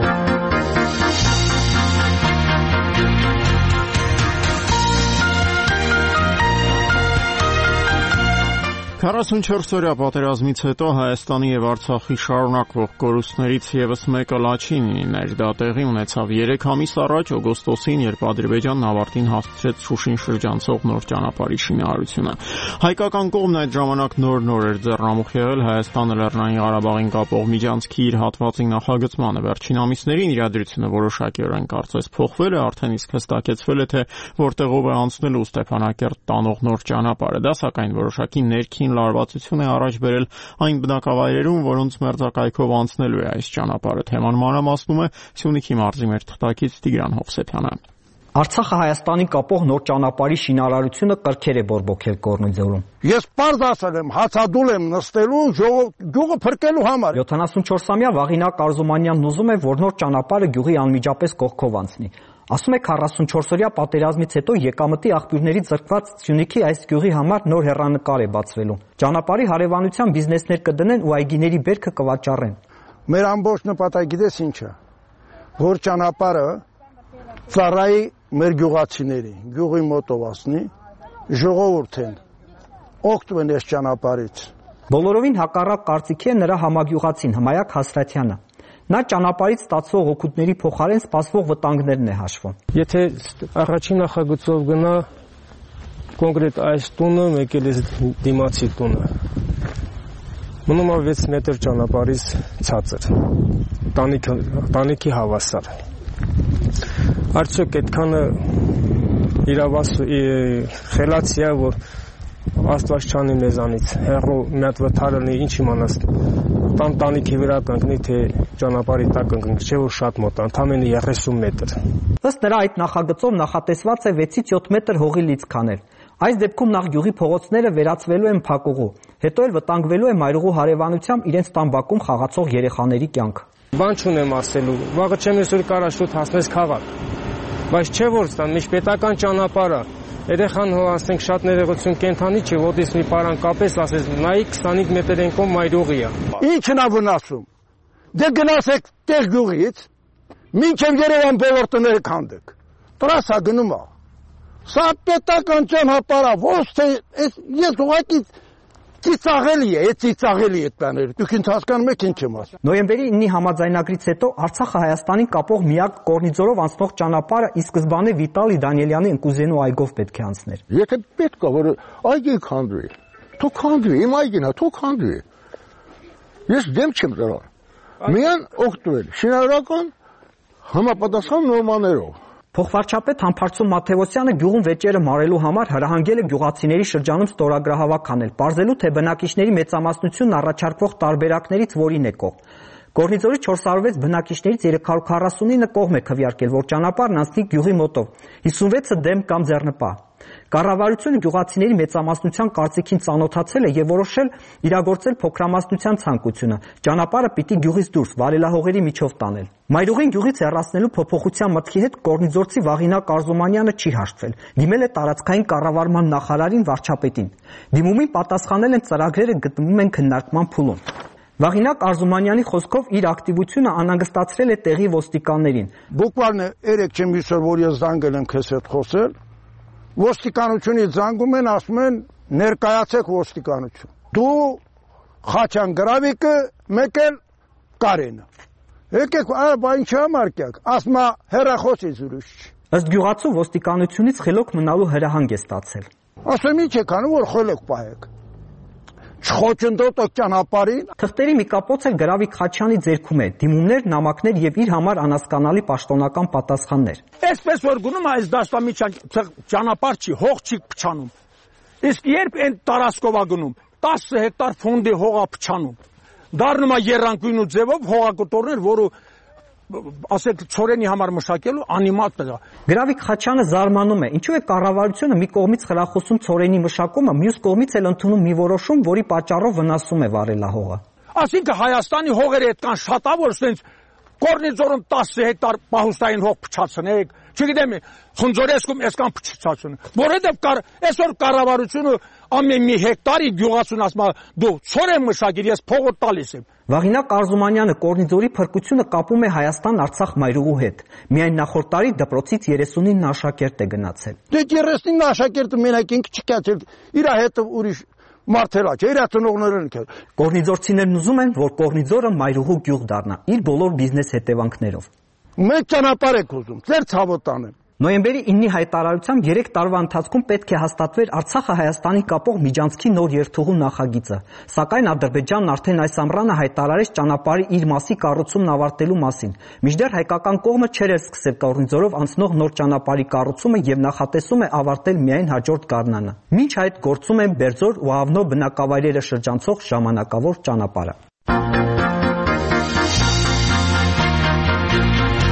44-օրյա պատերազմից հետո Հայաստանի եւ Արցախի շարունակվող կորուստներից եւս մեկը Լաչինին էր։ Դա տեղի ունեցավ 3 ամիս առաջ օգոստոսին, երբ Ադրբեջանն ավարտին հասցրեց Շուշին շրջանցող նոր ճանապարհի շինարարությունը։ Հայկական կողմն այդ ժամանակ նոր էր ձեռնամուխ եղել Հայաստանը Լեռնային Ղարաբաղին կապող միջանցքի իր հատվածի նախագծմանը։ Վերջին ամիսներին իրադրությունը որոշակիորեն կարծես փոխվել է, արդեն իսկ հստակեցվել է, թե որտեղով է անցնելու Ստեփանակերտ տանող նոր ճանապարհը։ Դա սակայն որոշակի ներքին լարվածություն է առաջ բերել այն բնակավայրերում, որոնց մերձակայքով անցնելու է այս ճանապարհը։ Թեման մանրամասնում է Սյունիքի մարզի մեր թղթակից Տիգրան Հովսեփյանը։ Արցախը Հայաստանին կապող նոր ճանապարհի շինարարությունը կրքեր է բորբոքել Կորնիձորում։ Ես պարզ ասել եմ, հացադուլ եմ նստելու գյուղը փրկելու համար։ 74-ամյա Վաղինակ Արզումանյանն ուզում է, որ նոր ճանապարհը գյուղի անմիջապես կողքով անցնի։ Ասում է 44-օրյա պատերազմից հետո եկամտի աղբյուրներից զրկված Սյունիքի այս գյուղի համար նոր հեռանկար է բացվելու։ Ճանապարհի հարևանության բիզնեսներ կդնեն ու այգիների բերքը կվաճառեն։ Մեր ամբողջ նպատակը գիտես ինչ է, որ ճանապարհը ծառայի մեր գյուղացիների, գյուղի մոտով ասնի, ժողովուրդն օգտվեն այս ճանապարհից։ Բոլորովին հակառակ կարծիքի է նրա համագյուղացին Հմայակ Հասրատյանը։ Նա ճանապարհից ստացվող օգուտների փոխարեն սպասվող վտանգներն է հաշվում։ Եթե առաջին նախագծով գնա կոնկրետ այս տունը, մեկ էլ դիմացի տունը, մնում է 6 մետր ճանապարհից ցածր, տանիքի հավասար։ Արդյոք այդքանը խելացի է, որ Աստված չանի մեզանից, հեռու մի հատ վթարը լինի, ինչ իմանաս, տանիքի վրա կընկնի, թե ճանապարհի տակ կընկնի, չէ որ շատ մոտ, ընդամենը 30 մետր։ Ըստ նրա այդ նախագծով նախատեսված է 6-ից 7 մետր հողի լիցք անել։ Այս դեպքում նախ գյուղի փողոցները վերածվելու են փակուղու, հետո էլ վտանգվելու է մայրուղու հարևանությամբ իրենց տան բակում խաղացող երեխաների կյանքը։ Բան չունեմ ասելու, վաղը չեմ այսօր կարա շուտ հասնես քաղաք, բայց չէ որ ստան, միշտ պետական ճանապարհը, երեխան հո ասենք շատ ներողություն կենթանի չէ, ոտից մի պարան կապես ասես, նայի 25 մետր ենքով մայրուղի է։ Ինչն է վնասում։ Դե գնացեք տեղ գյուղից, մինչև Երևան բոլոր տները քանդեք։ Տրասա գնում է։ Սա պետական ճանապարհ է, ոչ թե ես ուղղակի ծիծաղելի է, ծիծաղելի է տաները։ Դուք ինձ հասկանում եք ինչ եմ ասում։ Նոյեմբերի 9-ի համաձայնագրից հետո Արցախը Հայաստանին կապող միակ Կորնիձորով անցնող ճանապարհը ի սկզբանե Վիտալի Դանիելյանի ընկուզենու այգով պետք է անցներ։ Եթե պետք է որ այգի քանդվի, թող քանդվի, իմ այգին է, թող քանդվի։ Ես դեմ չեմ դրան։ Միան օգտվել շինարարական համապատասխան նորմաներով։ Փոխվարչապետ Համբարձում Մաթեոսյանը գյուղում վեճերը մարելու համար հրահանգել է գյուղացիների շրջանում ստորագրահավաք անել, պարզելու թե բնակիչների մեծամասնությունն առաջարկվող տարբերակներից որին է կողմ։ Կորնիձորի 406 բնակիչներից 349-ը կողմ է քվեարկել, որ ճանապարհն անցնի գյուղի մոտով, 56-ը դեմ կամ ձեռնպահ։ Կառավարությունը գյուղացիների մեծամասնության կարծիքին ծանոթացել է եւ որոշել իրագործել փոքրամասնության ցանկությունը։ Ճանապարհը պիտի գյուղից դուրս վարելահողերի միջով տանել։ Մայրուղին գյուղից հեռացնելու փոփոխության մտքի հետ Կորնիձորցի Վաղինակ Արզումանյանը չի հաշտվել։ Դիմել է տարածքային կառավարման նախարարին վարչապետին։ Դիմումին պատասխանել են ծրագրերը գտնվում են քննարկման փուլում։ Վաղինակ Արզումանյանի խոսքով իր ակտիվությունը անհանգստացրել է տեղի ոստիկաններին։ Բուկվալն 3 չեմ հիշել, որ ես զանգել եմ քեզ հետ խոսել։ Ոստիկանությունից զանգում են, ասում են ներկայացեք ոստիկանություն։ Դու Խաչան Գրավիկը, մեկ էլ Կարենը։ Եկեք, բա ինչ համարկյակ, ասում է հեռախոսից ուրիշ։ Ըստ գյուղացու ոստիկանությունից խելոք մնալու հրահանգ է ստացել։ Ասում ինչ եք անում, որ խելոք պահեք։ Չխոչընդոտող ճանապարհին։ Թղթերի մի կապոց էլ Գրավիկ Խաչյանի ձեռքում է, դիմումներ, նամակներ եւ իր համար անհասկանալի պաշտոնական պատասխաններ։ Այսպես որ գնում այս դաշտամիջան ճանապարհ չի, հող չի փչանում։ Իսկ երբ այն տարածքով է գնում, 10 հեկտար ֆոնդի հող է փչանում։ Դառնում է երանգույնու ձևով հողակտորներ, որը ասեք ծորենի համար մշակելու անիմատ է։ Գրավիկ Խաչյանը զարմանում է, ինչու է կառավարությունը մի կողմից խրախուսում ծորենի մշակումը, մյուս կողմից էլ ընդունում մի որոշում, որի պատճառով վնասում է վարելահողը։ Այսինքն Հայաստանի հողերը այդքան շատ է, որ ասենց Կորնիձորում 10 հեկտար պահուստային հող փչացնեք, չգիտեմ, Խնձորեսկում այսքան փչացնեն։ Որովհետև այսօր կառավարությունը ամեն մի հեկտարի գյուղացուն ասում է դու ծոր եմ մշակիր, ես փողը տալիս եմ։ Վաղինակ Արզումանյանը Կորնիձորի փրկությունը կապում է Հայաստան-Արցախ մայրուղու հետ։ Միայն նախորդ տարի դպրոցից 39 աշակերտ է գնացել։ Դե 39 աշակերտը մենակ ինքը չկացել, իր հետ ուրիշ մարդելա, չէ, իր ծնողներն են։ Կորնիձորցիներն ուզում են, որ Կորնիձորը մայրուղու գյուղ դառնա, իր բոլոր բիզնես հետևանքներով։ Մենք ճանապարհ ենք ուզում, ծեր ցավը տանեմ։ Նոյեմբերի 9-ի հայտարարությամբ 3 տարվա ընթացքում պետք է հաստատվեր Արցախը Հայաստանին կապող միջանցքի նոր երթուղու նախագիծը, սակայն Ադրբեջանն արդեն այս ամռանը հայտարարեց ճանապարհի իր մասի կառուցումն ավարտելու մասին։ Մինչդեռ հայկական կողմը չէր սկսել Կորնիձորով անցնող նոր ճանապարհի կառուցումը եւ նախատեսում է ավարտել միայն հաջորդ գարնանը։ Մինչ այդ գործում է Բերձոր ու Աղավնո բնակավայրերը շրջանցող ժամանակավոր ճանապարհը։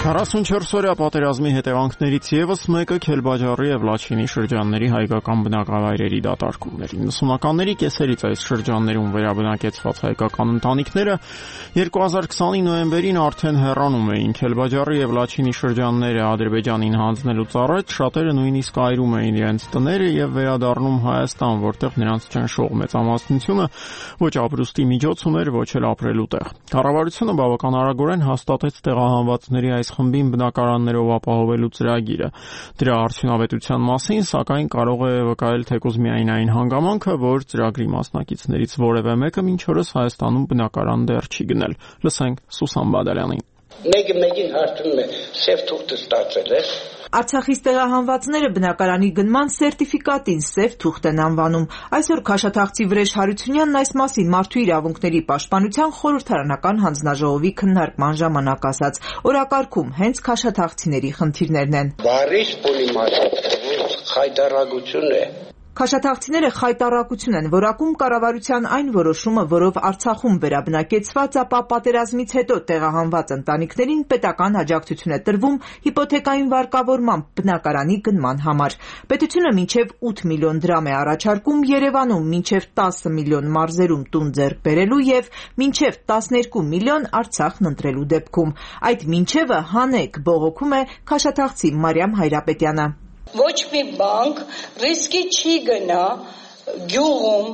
44-օրյա պատերազմի հետևանքներից ևս մեկը Քելբաջարի եւ Լաչինի շրջանների հայկական բնակավայրերի դատարկումն էր։ 90-ականների կեսերից այս շրջաններում վերաբնակեցված հայկական ընտանիքները 2020-ի նոյեմբերին արդեն հեռանում էին։ Քելբաջարի եւ Լաչինի շրջանները Ադրբեջանին հանձնելուց առաջ շատերը նույնիսկ այրում էին իրենց տները եւ վերադառնում Հայաստան, որտեղ նրանց ճնշող մեծամասնությունը ոչ ապրուստի միջոց ուներ, ոչ էլ ապրելու տեղ։ Կառավարությունը բավական արագորեն հաստատեց տեղահանվածների այս խմբին բնակարաններով ապահովելու ծրագիրը։ Դրա արդյունավետության մասին, սակայն, կարող է վկայել թեկուզ միայն այն հանգամանքը, որ ծրագրի մասնակիցներից որևէ մեկը մինչ օրս Հայաստանում բնակարան դեռ չի գնել։ Լսենք Սուսան Բադալյանին։ Մեկին հարցնում է սև թուղթը ստացել է։ Արցախից տեղահանվածները բնակարանի գնման սերտիֆիկատին սև թուղթ են անվանում։ Այսօր Քաշաթաղցի Վրեժ Հարությունյանն այս մասին Մարդու իրավունքների պաշտպանության խորհրդարանական հանձնաժողովի քննարկման ժամանակ ասաց. օրակարգում հենց քաշաթաղցիների խնդիրներն են։ Բարիսպոլի մասնակցություն խայտարագություն է։ Քաշաթաղցիները խայտառակություն են որակում կառավարության այն որոշումը, որով Արցախում վերաբնակեցված, ապա պատերազմից հետո տեղահանված ընտանիքներին պետական աջակցություն է տրվում հիպոթեկային վարկավորմամբ բնակարանի գնման համար։ Պետությունը մինչև 8 միլիոն դրամ է առաջարկում Երևանում, մինչև 10 միլիոն մարզերում տուն ձեռք բերելու եւ մինչև 12 միլիոն Արցախն ընտրելու դեպքում։ Այդ մինչեւը հանեք բողոքում է քաշաթաղցի Մարիամ Հայրապետյանը։ Ոչ մի բանկ ռիսկի չի գնա գյուղում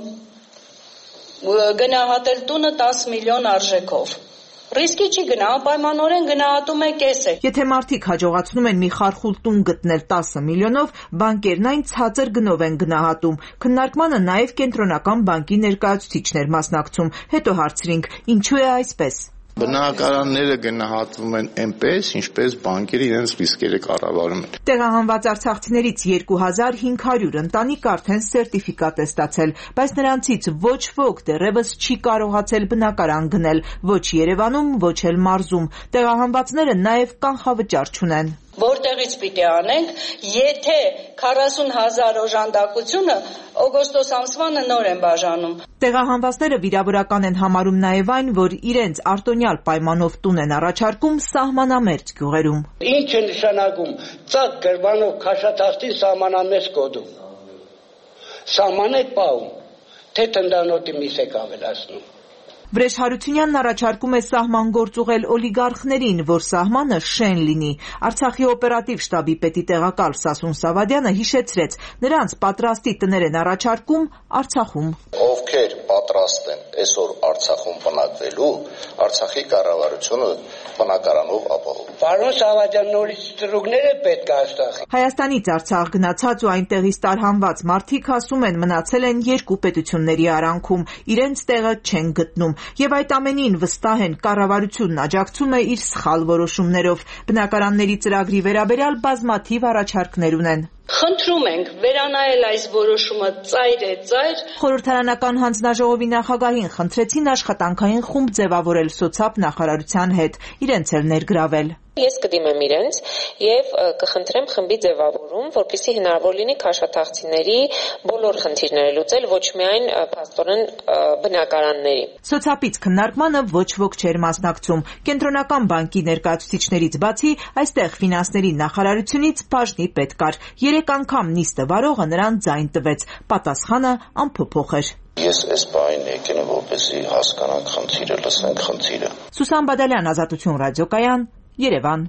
գնահատել տունը 10 միլիոն արժեքով։ Ռիսկի չի գնա, անպայմանորեն գնահատում է կեսը։ Եթե մարդիկ հաջողացնում են մի խարխուլ տուն գտնել 10 միլիոնով, բանկերն այն ցածր գնով են գնահատում։ Քննարկմանը նաև կենտրոնական բանկի ներկայացուցիչներ մասնակցում։ Հետո հարցրինք, ինչու է այսպես։ Բնակարանները գնահատվում են այնպես, ինչպես բանկերը իրենց ռիսկերը կառավարում են։ Տեղահանված արցախցիներից 2500 ընտանիք արդեն սերտիֆիկատ է ստացել, բայց նրանցից ոչ ոք դեռևս չի կարողացել բնակարան գնել, ոչ Երևանում, ոչ էլ մարզում։ Տեղահանվածները նաև կանխավճար չունեն։ Որտեղից պիտի անենք, եթե 40,000 օժանդակությունը օգոստոս ամսվանը նոր են բաժանում։ Տեղահանվածները վիրավորական են համարում նաև այն, որ իրենց արտոնյալ պայմանով տուն են առաջարկում սահմանամերձ գյուղերում։ Ինչ է նշանակում ծակ գրվանով Քաշաթաղցի սահմանամերձ կոդում։ Սահման եք պահում, թե տնտանոթի միս եք ավելացնում։ Վրեժ Հարությունյանն առաջարկում է սահման գործ ուղղել օլիգարխներին, որ սահմանը շեն լինի։ Արցախի օպերատիվ շտաբի պետի տեղակալ Սասուն Սավադյանը հիշեցրեց, նրանց պատրաստի տներ են առաջարկում Արցախում։ Ովքեր պատրաստ են այսօր Արցախում բնակվելու, Արցախի կառավարությունը բնակարանով ապահովում։ Պարոն Սավադյան, նորից ծրուգներ է պետք Արցախի։ Հայաստանից Արցախ գնացած ու այնտեղից տարհանված մարդիկ ասում են մնացել են երկու պետությունների արանքում, իրենց տեղը չեն գտնում։ Եվ այդ ամենին վստահ են կառավարությունն աջակցում է իր սխալ որոշումներով։ Բնակարանների ծրագրի վերաբերյալ բազմաթիվ առաջարկներ ունեն։ Խնդրում ենք վերանայել այս որոշումը ծայր է ծայր։ Խորհրդարանական հանձնաժողովի նախագահին խնդրեցին աշխատանքային խումբ ձևավորել սոցապ նախարարության հետ, իրենց էլ ներգրավել։ Ես կդիմեմ իրենց եւ կխնդրեմ խմբի ձևավորում, որպեսզի հնարավոր լինի քաշաթաղցիների բոլոր խնդիրները լուծել, ոչ միայն փաստորեն բնակարանների։ Սոցապից քննարկմանը ոչ ոք չէր մասնակցում։ Կենտրոնական բանկի ներկայացուցիչներից բացի այստեղ ֆինանսների նախարարությունից բաժնի պետ կար։ 3 անգամ նիստը վարողը նրան ձայն տվեց։ Պատասխանը անփոփոխ էր։ Ես այս բանին եկել եմ, որպեսզի հասկանանք խնդիրը, լսենք խնդիրը։ Սուսան Բադալյան, Ազատություն ռադիոկայան, Երևան։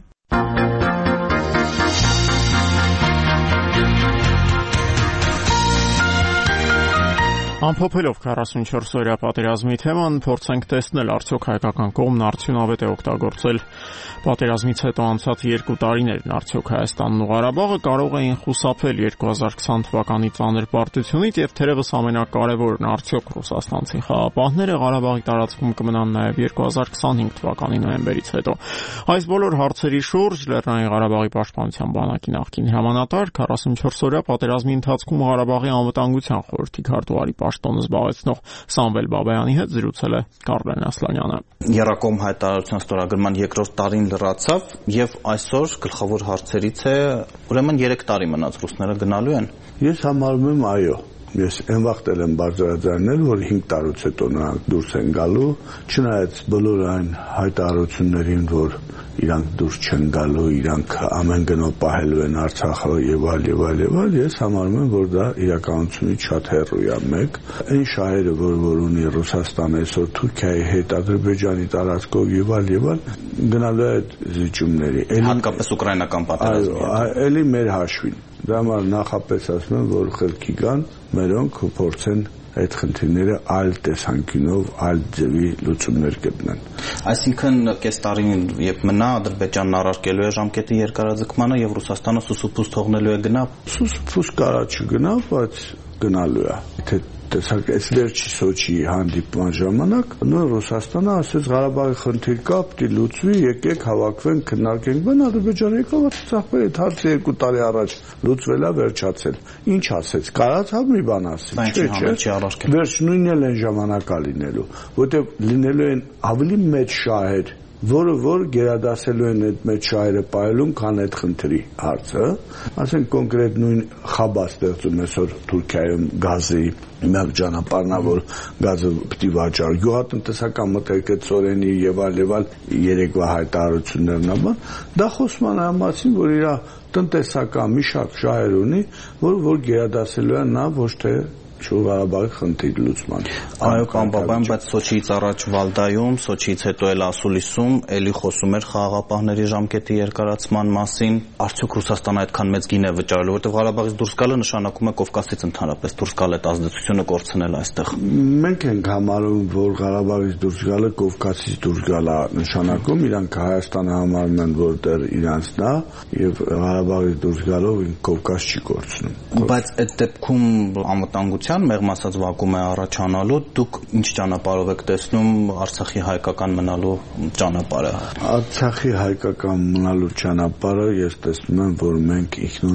Ամփոփելով 44-օրյա պատերազմի թեման, փորձենք տեսնել արդյոք հայկական կողմն արդյունավետ է օգտագործել պատերազմից հետո անցած 2 տարիներն, արդյոք Հայաստանն ու Ղարաբաղը կարող էին խուսափել 2020 թվականի ծանր պարտությունից եւ թերևս ամենակարևորն, արդյոք ռուսաստանցի խաղապահները Ղարաբաղի տարածքում կմնան նաեւ 2025 թվականի նոյեմբերից հետո։ Այս բոլոր հարցերի շուրջ Լեռնային Ղարաբաղի պաշտպանության բանակի նախկին հրամանատար 44-օրյա պատերազմի ընթացքում Ղարաբաղի անվտանգության խորհրդի քարտուղարի պաշտոնը զբաղեցնող Սամվել Բաբայանի հետ զրուցել է Կարլեն Ասլանյանը։ Երակոմ հայտարարության ստորագրման 2-րդ տարին լրացավ եւ այսօր գլխավոր հարցերից է, ուրեմն 3 տարի մնաց ռուսները գնալու են։ Ես համարում եմ այո, Ես այն վաղտել եմ բարձրաձայնել, որ 5 տարուց հետո նրանք դուրս են գալու, չնայած բոլոր այն հայտարարություններին, որ իրանք դուրս չեն գալու, իրանք ամեն գնով պահելու են Արցախը եւ այլ, ես համարում եմ, որ դա իրականությունից շատ հեռու է մեկ։ Այն շահերը, որ ունի Ռուսաստանը այսօր Թուրքիայի հետ, Ադրբեջանի տարածքով եւ այլ, գնալու է այդ զիջումների։ Հատկապես ուկրաինական պատերազմի։ Էլի մեր հաշվին։ Դա համար նախապես ասում եմ, որ խելքի գան, մերոնք փորձեն այդ խնդիրները այլ տեսանկյունով, այլ ձևի լուծումներ գտնեն։ Այսինքն կես տարին երբ մնա Ադրբեջանն առարկելու է ժամկետի երկարաձգմանը եւ Ռուսաստանը սուսուփուս թողնելու է գնա։ Սուսուփուս կարա չգնա, բայց գնալու է։ Եթե տեսակ այս վերջի Սոչի հանդիպման ժամանակ նույն Ռուսաստանը ասեց Ղարաբաղի խնդիր կա, պիտի լուծվի, եկեք հավաքվենք, քննարկենք, բան Ադրբեջանը եկավ ծախվել այդ հարցը 2 տարի առաջ լուծվել է, վերջացել։ Ինչ ասեց, կարած հա մի բան ասի։ Վերջ նույնն էլ են ժամանակա լինելու, որտեղ լինելու են ավելի մեծ շահեր, որ գերադասելու են այդ մեծ շահերը պահելուն, քան այդ խնդրի հարցը, ասենք կոնկրետ նույն խաբա ստեղծում այսօր Թուրքիայում գազի միակ ճանապարհն է, որ գազը պիտի վաճառի, գյուղատնտեսական մտերկեցորենի եւ այլ երեկվա հայտարարություններն ա, դա խոսման մասին, որ իր տնտեսական մի շարք շահեր ունի, որ գերադասելու է նա ոչ թե Ղարաբաղի խնդիրի լուծման։ Այո, պարոն Բաբայան, բայց Սոչիից առաջ Վալդայում, Սոչիից հետո էլ Ասուլիսում էլի խոսում էր խաղաղապահների ժամկետի երկարացման մասին։ Արդյոք Ռուսաստանը այդքան մեծ գին է վճարելու, որտեղ Ղարաբաղից դուրս գալը նշանակում է Կովկասից ընդհանրապես դուրս գալ այդ ազդեցությունը կորցնել այստեղ։ Մենք ենք համարում, որ Ղարաբաղից դուրս գալը Կովկասից դուրս գալը նշանակում, իրանք Հայաստանը համարում են, որ դեռ իրանցն է եւ Ղարաբաղից դուրս գալով Կովկաս չի կորցնում։ Բայց այդ դեպքում անվտանգության մեղմ ասած վակուում է առաջանալու, դուք ինչ ճանապարհով եք տեսնում Արցախի հայկական մնալու ճանապարհը։ Արցախի հայկական մնալու ճանապարհը ես տեսնում եմ, որ մենք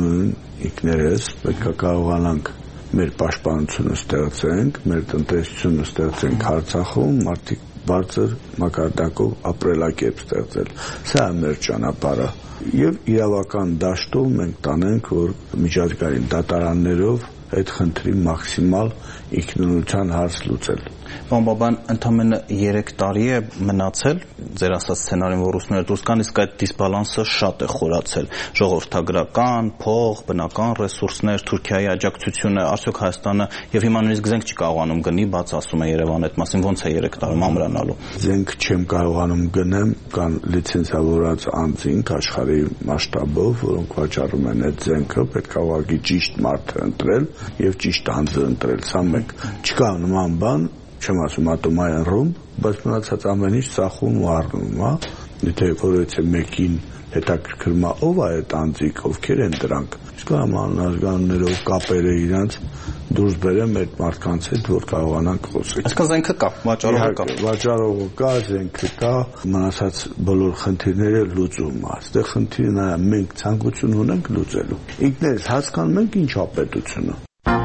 ինքներս պետք է կարողանանք մեր պաշտպանությունը ստեղծենք, մեր տնտեսությունը ստեղծենք Արցախում, մարդիկ բարձր մակարդակով ապրելակերպ ստեղծել։ Սա է մեր ճանապարհը։ Եվ իրավական դաշտով մենք տանենք, որ միջազգային դատարաններով այդ խնդրի մաքսիմալ ինքնուրույնության հարց լուծել։ Պարոն Բաբայան, ընդամենը 3 տարի է մնացել ձեր ասած սցենարին, որ ռուսները դուրս գան, իսկ այդ դիսբալանսը շատ է խորացել։ Ժողովրդագրական, փող, բնական ռեսուրսներ, Թուրքիայի աջակցությունը, արդյոք Հայաստանը եւ հիմա նույնիսկ զենք չի կարողանում գնի, բաց ասում է Երևանը այդ մասին, ո՞նց է 3 տարում ամրանալու։ Զենք չեմ կարողանում գնեմ, կան լիցենզավորած անձինք աշխարհի մասշտաբով, որոնք վաճառում են այդ զենքը, պետք է ուղղակի ճիշտ մարդը ընտրել եւ ճիշտ անձը ընտրել, սա մեկ։ Չկա նման բան, չեմ ասում ատոմային ռումբ, բայց մնացած ամեն ինչ ծախում ու առնում, հա։ Եթե որևէ մեկին հետաքրքրում է ով է այդ անձիկ, ովքեր են դրանք, իսկ անազգաններով կապերը իրանց դուրս բերեմ այդ մարդկանց հետ, որ կարողանանք խոսել։ Այսինքն զենքը կա, վաճառողը կա։ Վաճառողը կա, զենքը կա, մնացած բոլոր խնդիրները լուծում է։ Այստեղ խնդիրն է, մենք ցանկություն ունենք լուծելու։ Ինքներս հասկանում ենք ինչ է պետությունը։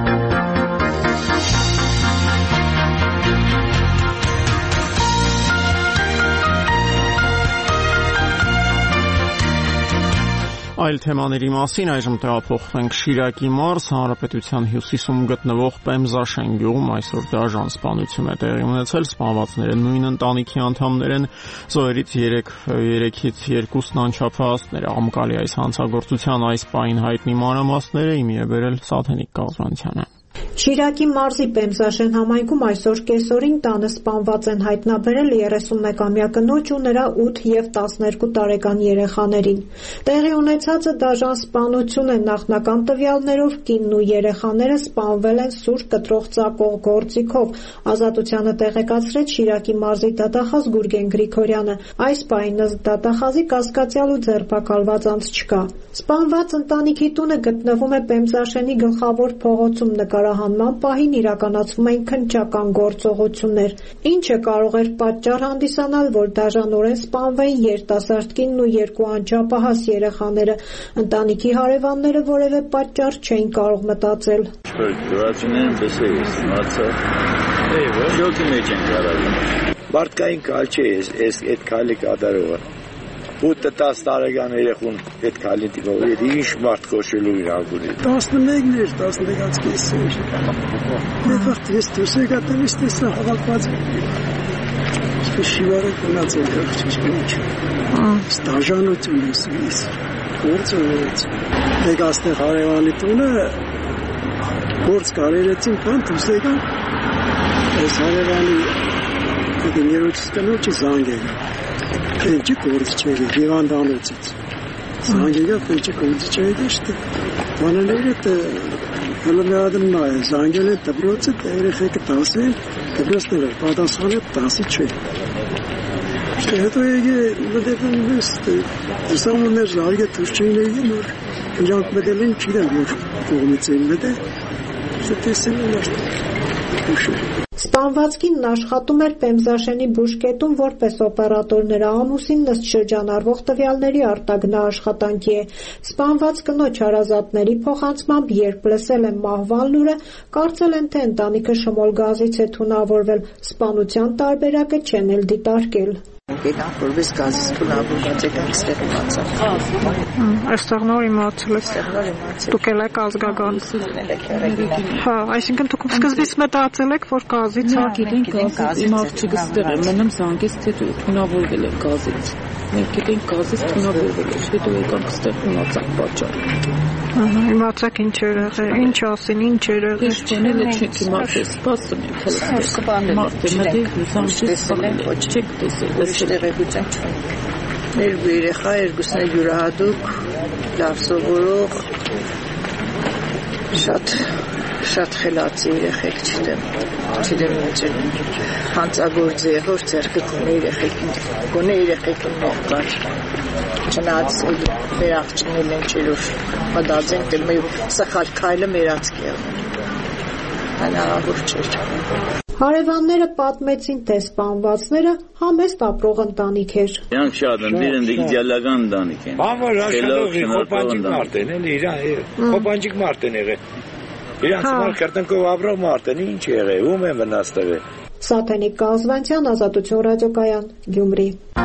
Այլ թեմաների մասին այժմ տեղափոխվենք Շիրակի մարզ, Հանրապետության հյուսիսում գտնվող Պեմզաշեն գյուղում այսօր դաժան սպանություն է տեղի ունեցել, սպանվածները նույն ընտանիքի անդամներ են, զոհերից 3-ից 2-ն անչափահասներ, աղմկալի այս հանցագործության այս պահին հայտնի մանրամասները իմի է բերել Սաթենիկ Կազրանցյանը։ Շիրակի մարզի Պեմզաշեն համայնքում այսօր կեսօրին տանը սպանված են հայտնաբերել 31-ամյա կնոջ ու նրա 8 եւ 12 տարեկան երեխաներին։ Տեղի ունեցածը դաժան սպանություն է, նախնական տվյալներով կինն ու երեխաները սպանվել են սուր կտրող ծակող գործիքով, ազատությանը տեղեկացրեց Շիրակի մարզի դատախազ Գուրգեն Գրիգորյանը։ Այս պահին ըստ դատախազի կասկածյալ ու ձերբակալված անձ չկա։ Սպանված ընտանիքի տունը գտնվում է Պեմզաշենի գլխավոր փողոցում, նկարահանման պահին իրականացվում էին քննչական գործողություններ։ Ինչը կարող էր պատճառ հանդիսանալ, որ դաժանորեն սպանվեին երիտասարդ կինն ու 2 անչափահաս երեխաները։ Ընտանիքի հարևանները որևէ պատճառ չէին կարող մտածել։ Մարդկային կալ չէ, այս այդ քայլը կատարողը։ 8-10 տարեկան երեխուն հետ քալինտի որ ինչ մարդ կոչելու իրավունք ունի 11-ներ 11-ից կեսեր Մեկ վաղ ես դուրս եկա տանից տեսա հավաքված շիվարը գնացել աղջիկ ստաժանություն ես գործ ունեց մեկ աստեղ հարևանի տունը գործ կարերեցին բան դուրս եկա այս հարևանի գներոջս կնոջի զանգ եկա Փենջի գործ չէր, հիվանդանոցից։ Զանգեգա փենջի գործ չէր, շտի։ Բանաները հլմյադն նայ, զանգել է դպրոցը, երեխեքը 10 են, դպրոցները պատասխանը 10-ի չէ։ Շտի հետո եկե մտերն նստի, սամուներ զարգե թուրքին եկե, նոր իրանք մտել են չիրան, որ կողմից են մտել, տեսել են աշտի։ Սպանվածքին աշխատում էր Պեմզաշենի բուժկետում որպես օպերատոր նրա ամուսինն ըստ շրջանառվող տվյալների արտագնա աշխատանքի է։ Սպանված կնոջ հարազատների փոխանցմամբ երբ լսել են մահվան լուրը, կարծել են, թե ընտանիքը շմոլ գազից է թունավորվել, սպանության տարբերակը չեն էլ դիտարկել։ Գնանք որպես գազից թունավորված եկանք ստեղ իմացանք։ Այստեղ նոր իմացել եք։ Դուք եք ազգական։ Հա, այսինքն դուք սկզբից մտածել եք, որ գազից է։ Գիտենք գազից, իմ աղջիկը ստեղ է, մնում զանգեց, թե թունավորվել է գազից։ Մենք գիտենք գազից թունավորվել է, հետո եկանք ստեղ իմացանք պատճառը։ Իմացաք ինչ էր եղել, ինչ ասին, ինչ էր եղել։ Ես չոնել չեք իմացել, սպասում եք հլսել։ Մարդը մտեք հուսանքից սպանել, ոչ չեք տեսել։ Տեղեկություն չունենք։ Մեր երեխա երկուսն էլ յուրահատուկ, լավ սովորող, շատ խելացի երեխեք չդեմ ինչ հանցագործ եղոր ձեռքը գոնե երեխեքին մողկար չնայած մեր աղջիկներն են չերոր մտածենք թե մեր սխալ քայլը մեր անցքի է հնարավոր չէր Հարևանները պատմեցին, թե սպանվածները համեստ ապրող ընտանիք էր։ Իրանք շատ ընդ իդեալական ընտանիք են։ Բանվոր աշխատողի կոպանջիկ մարդ են, էլի իրան կոպանջիկ մարդ են եղել։ Իրանք մար կրտնքով ապրող մարդ են, ինչ եղել, ում են վնաս տվել։ Սաթենիկ Կազվանցյան, Ազատություն ռադիոկայան, Գյումրի։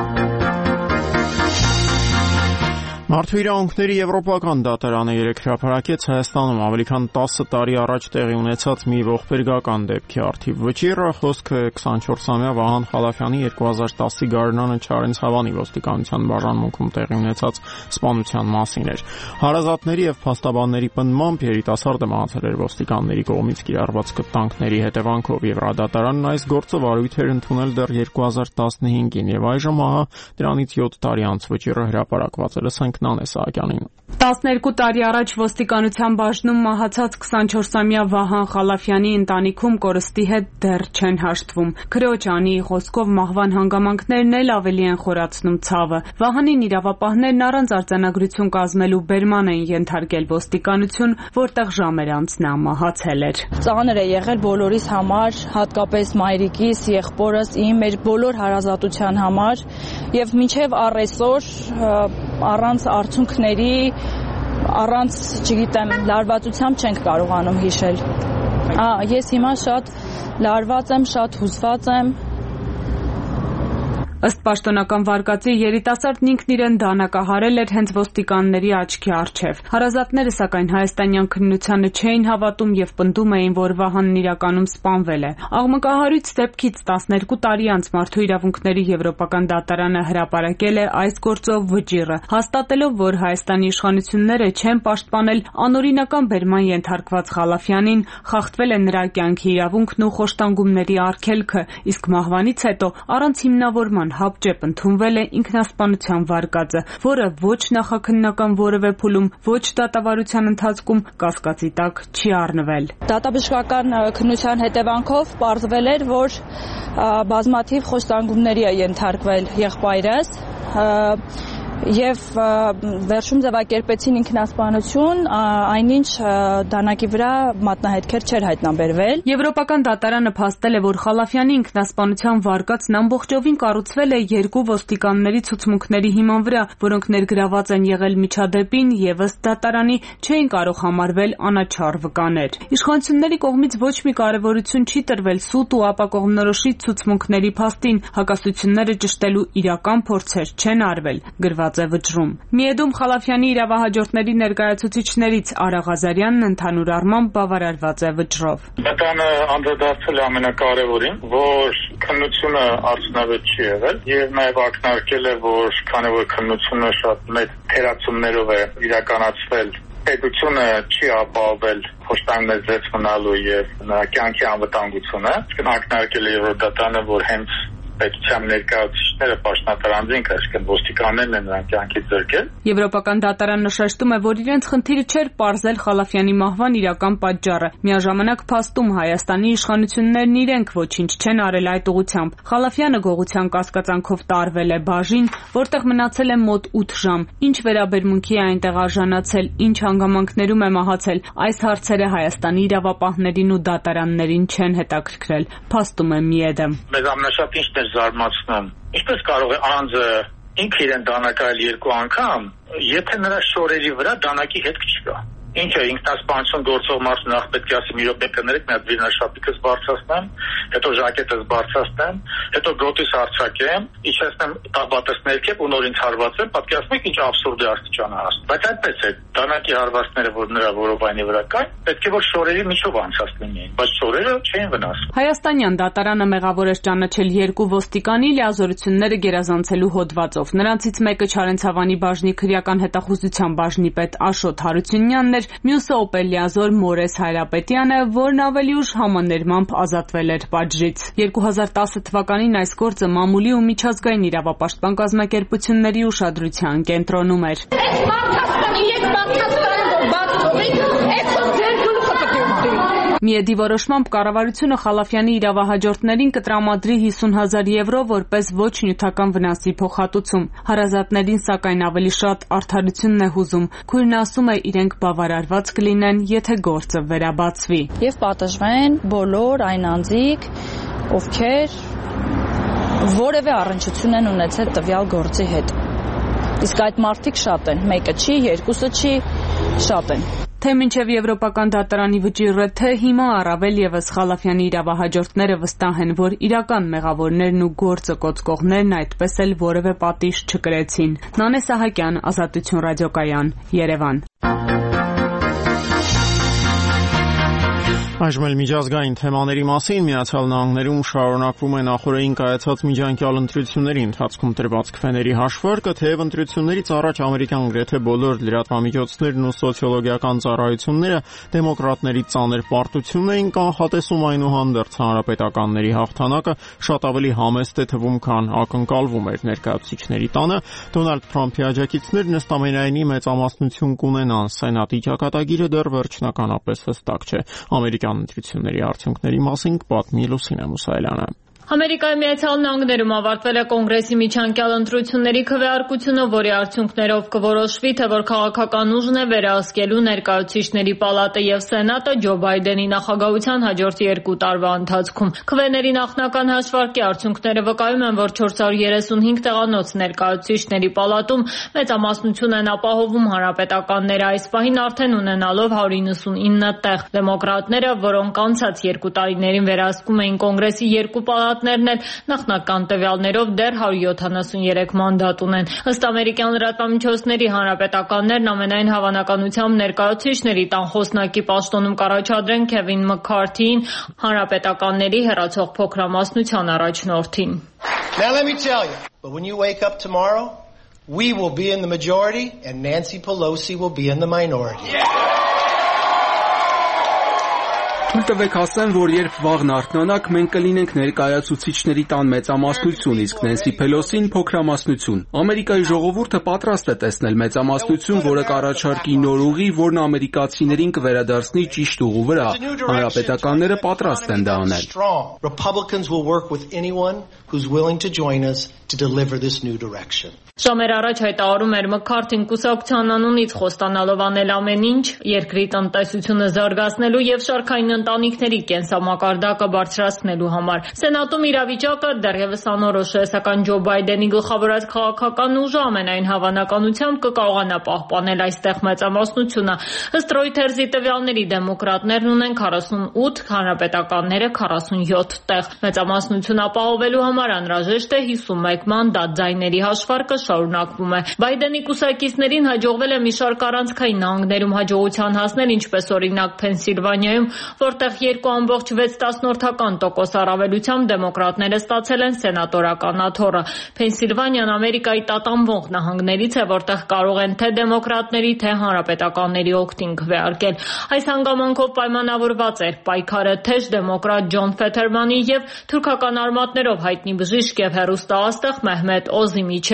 Մարդու իրավունքների եվրոպական դատարանը երեկ հրապարակեց Հայաստանում ավելի քան 10 տարի առաջ տեղի ունեցած մի ողբերգական դեպքի առթիվ վճիռը խոսքը 24-ամյա Վահան Խալաֆյանի 2010-ի գարնանը Չարենցավանի ոստիկանության բաժանմունքում տեղի ունեցած սպանության մասին էր։ Հարազատների եւ փաստաբանների պնդմամբ երիտասարդը մահացել էր ոստիկանների կողմից կիրառված կտանքների հետևանքով եւ ռադատարանն այս գործը վարույթ էր ընդունել դեռ 2015-ին եւ այժմ ահա դրանից 7 տարի անց վճիռը հրապարակված է լսենք Նանե Սահակյանին 12 տարի առաջ ոստիկանության բաժնում մահացած 24-ամյա Վահան Խալաֆյանի ընտանիքում կորստի հետ դեռ չեն հաշտվում։ Քրոջ Անիի խոսքով մահվան հանգամանքներն էլ ավելի են խորացնում ցավը։ Վահանին իրավապահներն առանց արձանագրություն կազմելու բերման են ենթարկել ոստիկանություն, որտեղ ժամեր անց նա մահացել էր։ Ծանր է եղել բոլորիս համար, հատկապես մայրիկիս, եղբորս, իմ մեր բոլոր հարազատության համար եւ մինչեւ առեսօր առանց արդյունքների առանց, չգիտեմ, լարվածությամբ չենք կարողանում հիշել։ Ես հիմա շատ լարված եմ, շատ հուզված եմ։ Ըստ պաշտոնական վարկածի երիտասարդն ինքն իրեն դանակահարել էր հենց ոստիկանների աչքի առջև։ Հարազատները սակայն հայաստանյան քննությանը չէին հավատում եւ պնդում էին, որ Վահանն իրականում սպանվել է։ Աղմկահարույց դեպքից 12 տարի անց Մարդու իրավունքների եվրոպական դատարանը հրապարակել է այս գործով վճիռը, հաստատելով, որ Հայաստանի իշխանությունները չեն պաշտպանել անօրինական բերման ենթարկված Խալաֆյանին, խախտվել է նրա կյանքի իրավունքն ու խոշտանգումների արգելքը, իսկ մահվանից հետո առանց հիմնավորման հապճեպ ընդունվել է ինքնասպանության վարկածը, որը ոչ նախաքննական որևէ փուլում, ոչ դատավարության ընթացքում կասկածի տակ չի առնվել։ Դատաբժշկական քննության հետևանքով պարզվել էր, որ բազմաթիվ խոշտանգումների է ենթարկվել եղբայրս եւ վերջում ձևակերպեցին ինքնասպանություն, այնինչ դանակի վրա մատնահետքեր չէր հայտնաբերվել։ Եվրոպական դատարանը փաստել է, որ Խալաֆյանի ինքնասպանության վարկածն ամբողջովին կառուցվել է երկու ոստիկանների ցուցմունքների հիման վրա, որոնք ներգրաված են եղել միջադեպին եւ ըստ դատարանի չէին կարող համարվել անաչառ վկաներ։ Իշխանությունների կողմից ոչ մի կարևորություն չի տրվել սուտ ու ապակողմնորոշիչ ցուցմունքների փաստին, հակասությունները ճշտելու իրական փորձեր չեն արվել։ նշված է վճռում։ Միեդում Խալաֆյանի իրավահաջորդների ներկայացուցիչներից Արա Ղազարյանն ընդհանուր առմամբ բավարարված է վճռով։ Մտանը անդրադարձել է ամենակարևորին, որ քննությունը արդյունավետ չի եղել եւ նաեւ ակնարկել է, որ քանի որ քննությունը շատ մեծ թերացումներով է իրականացվել, պետությունը չի ապահովել փոշտաններ ձեզ մնալու եւ նրա կյանքի անվտանգությունը, ակնարկել է Եվրոդատանը, որ հենց պետության ներկայացուցիչները պաշտոնատարանձին, այսինքն ոստիկաններն են նրան կյանքից զրկել։ Եվրոպական դատարանն նշում է, որ իրենց խնդիրը չէր պարզել Խալաֆյանի մահվան իրական պատճառը։ Միաժամանակ փաստում Հայաստանի իշխանություններն իրենք ոչինչ չեն արել այդ ուղղությամբ։ Խալաֆյանը գողության կասկածանքով տարվել է բաժին, որտեղ մնացել է մոտ 8 ժամ։ Ինչ վերաբերմունքի է այնտեղ արժանացել, ինչ հանգամանքներում է մահացել, այս հարցերը Հայաստանի իրավապահներին ու դատարաններին չեն հետաքրքրել։ Փաստում է Միեդը։ Մեզ ամենաշատ ինչն է զարմացնում, ինչպես կարող է անձը ինքը իրեն դանակայել 2 անգամ, եթե նրա շորերի վրա դանակի հետք չկա։ Ինչ է ինքնասպանություն գործող մարդը նախ պետք է ասի մի րոպե կներեք, մի հատ վիրնաշապիկս բարձրացնեմ, հետո ժակետս բարձրացնեմ, հետո գոտիս արձակեմ, իջեցնեմ տաբատս ներքև ու նոր ինձ հարվածեմ, պատկերացնում եք ինչ աբսուրդի աստիճան է հասնում։ Բայց այդպես է, դանակի հարվածները, որ նրա որովայնի վրա կային, պետք է որ շորերի միջով անցած լինեին, բայց շորերը չէին վնասվում։ Հայաստանյան դատարանը մեղավոր էր ճանաչել 2 ոստիկանի լիազորությունները գերազանցելու հոդվածով։ Նրանցից մեկը Չարենցավանի բաժնի քրեական հետախուզության բաժնի պետ Աշոտ Հարությունյանն էր, մյուսը օպերլիազոր Մորես Հայրապետյանը, որն ավելի ուշ համաներմամբ ազատվել էր պատժից։ 2010 թվականին այս գործը մամուլի ու միջազգային իրավապաշտպան կազմակերպությունների ուշադրության կենտրոնում էր։ Միեդի որոշմամբ կառավարությունը Խալաֆյանի իրավահաջորդներին կտրամադրի 50,000 եվրո որպես ոչ նյութական վնասի փոխհատուցում։ Հարազատներին սակայն ավելի շատ արդարությունն է հուզում։ Քույրն ասում է, իրենք բավարարված կլինեն, եթե գործը վերաբացվի։ Եվ պատժվեն բոլոր այն անձիկ, ովքեր որևէ առնչություն են ունեցել տվյալ գործի հետ։ Իսկ այդ մարդիկ շատ են, մեկը չի, երկուսը չի, շատ են։ Թե մինչև Եվրոպական դատարանի վճիռը, թե հիմա առավել ևս Խալաֆյանի իրավահաջորդները վստահ են, որ իրական մեղավորներն ու գործը կոծկողներն այդպես էլ որևէ պատիժ չկրեցին։ Նանե Սահակյան, Ազատություն ռադիոկայան, Երևան։ Այժմ էլ միջազգային թեմաների մասին Միացյալ Նահանգներում շարունակվում է նախորդին կայացած միջանկյալ ընտրությունների ընթացքում տրված քվեների հաշվարկը, թեև ընտրություններից առաջ ամերիկյան գրեթե բոլոր լրատվամիջոցներն ու սոցիոլոգիական ծառայությունները դեմոկրատների ծանր պարտությունն էին կանխատեսում, այնուհանդերձ հանրապետականների հաղթանակը շատ ավելի համեստ է թվում, քան ակնկալվում էր ներկայացուցիչների տանը։ Դոնալդ Թրամփի աջակիցներն ըստ ամենայնի մեծամասնություն կունենան, Սենատի ճակատագիրը դեռ վերջնականապես հստակ չէ։ Ընտրությունների արդյունքների մասին պատմի Լուսինե Մուսայելյանը։ Ամերիկայի Միացյալ Նահանգներում ավարտվել է կոնգրեսի միջանկյալ ընտրությունների քվեարկությունը, որի արդյունքներով կորոշվի, թե որ քաղաքական ուժն է վերահսկելու ներկայացուցիչների պալատը եւ սենատը Ջո Բայդենի նախագահության հաջորդ 2 տարվա ընթացքում։ Քվեների նախնական հաշվարկի արդյունքները վկայում են, որ 435 տեղանոց ներկայացուցիչների պալատում մեծամասնություն են ապահովում հանրապետականները, այս պահին արդեն ունենալով 199 տեղ։ Դեմոկրատները, որոնք անցած 2 տարիներին վերահսկում էին կոնգրեսի 2 պալատ նախնական տվյալներով դեռ 173 մանդատ ունեն։ Ըստ ամերիկյան լրատվամիջոցների հանրապետականներն ամենայն հավանականությամբ ներկայացուցիչների տան խոսնակի պաշտոնում կառաջադրեն Քևին Մքքարթիին, հանրապետականների հեռացող փոքրամասնության առաջնորդին։ Now let me tell you, but when you wake up tomorrow, we will be in the majority and Nancy Pelosi will be in the minority. Թույլ տվեք ասեմ, որ երբ վաղն արթնանաք, մենք կլինենք ներկայացուցիչների տան մեծամասնություն, իսկ Նենսի Փելոսին փոքրամասնություն։ Ամերիկայի ժողովուրդը պատրաստ է տեսնել մեծամասնություն, որը կառաջարկի նոր ուղի, որն ամերիկացիներին կվերադարձնի ճիշտ ուղու վրա։ Հանրապետականները պատրաստ են դա անել։ Republicans will work with anyone who's willing to join us to deliver this new direction. Ժամեր առաջ հայտարարում էր Մքքարթին կուսակցության անունից խոստանալով անել ամեն ինչ երկրի տնտեսությունը զարգացնելու եւ շարքային ընտանիքների կենսամակարդակը բարձրացնելու համար։ Սենատում իրավիճակը դեռևս անորոշ է, սակայն Ջո Բայդենի գլխավորած քաղաքական ուժը ամենայն հավանականությամբ կկարողանա պահպանել այստեղ մեծամասնությունը։ Ըստ Reuters-ի տվյալների դեմոկրատներն ունեն 48, հանրապետականները 47 տեղ։ Մեծամասնություն ապահովելու համար անհրաժեշտ է 51 մանդատ, ձայների հաշվարկը շարունակվում է։ Բայդենի կուսակիցներին հաջողվել է մի շարք առանցքային նահանգներում հաջողության հասնել, ինչպես օրինակ Փենսիլվանիայում, որտեղ 2.6% առավելությամբ դեմոկրատները ստացել են սենատորական աթոռը։ Փենսիլվանիան Ամերիկայի տատանվող նահանգներից է, որտեղ կարող են թե դեմոկրատների, թե հանրապետականների օգտին քվեարկել։ Այս հանգամանքով պայմանավորված էր պայքարը թեժ դեմոկրատ Ջոն Ֆեթերմանի և թուրքական արմատներով հայտնի բժիշկ և հեռուստաաստղ Մեհմեդ Օզի միջև։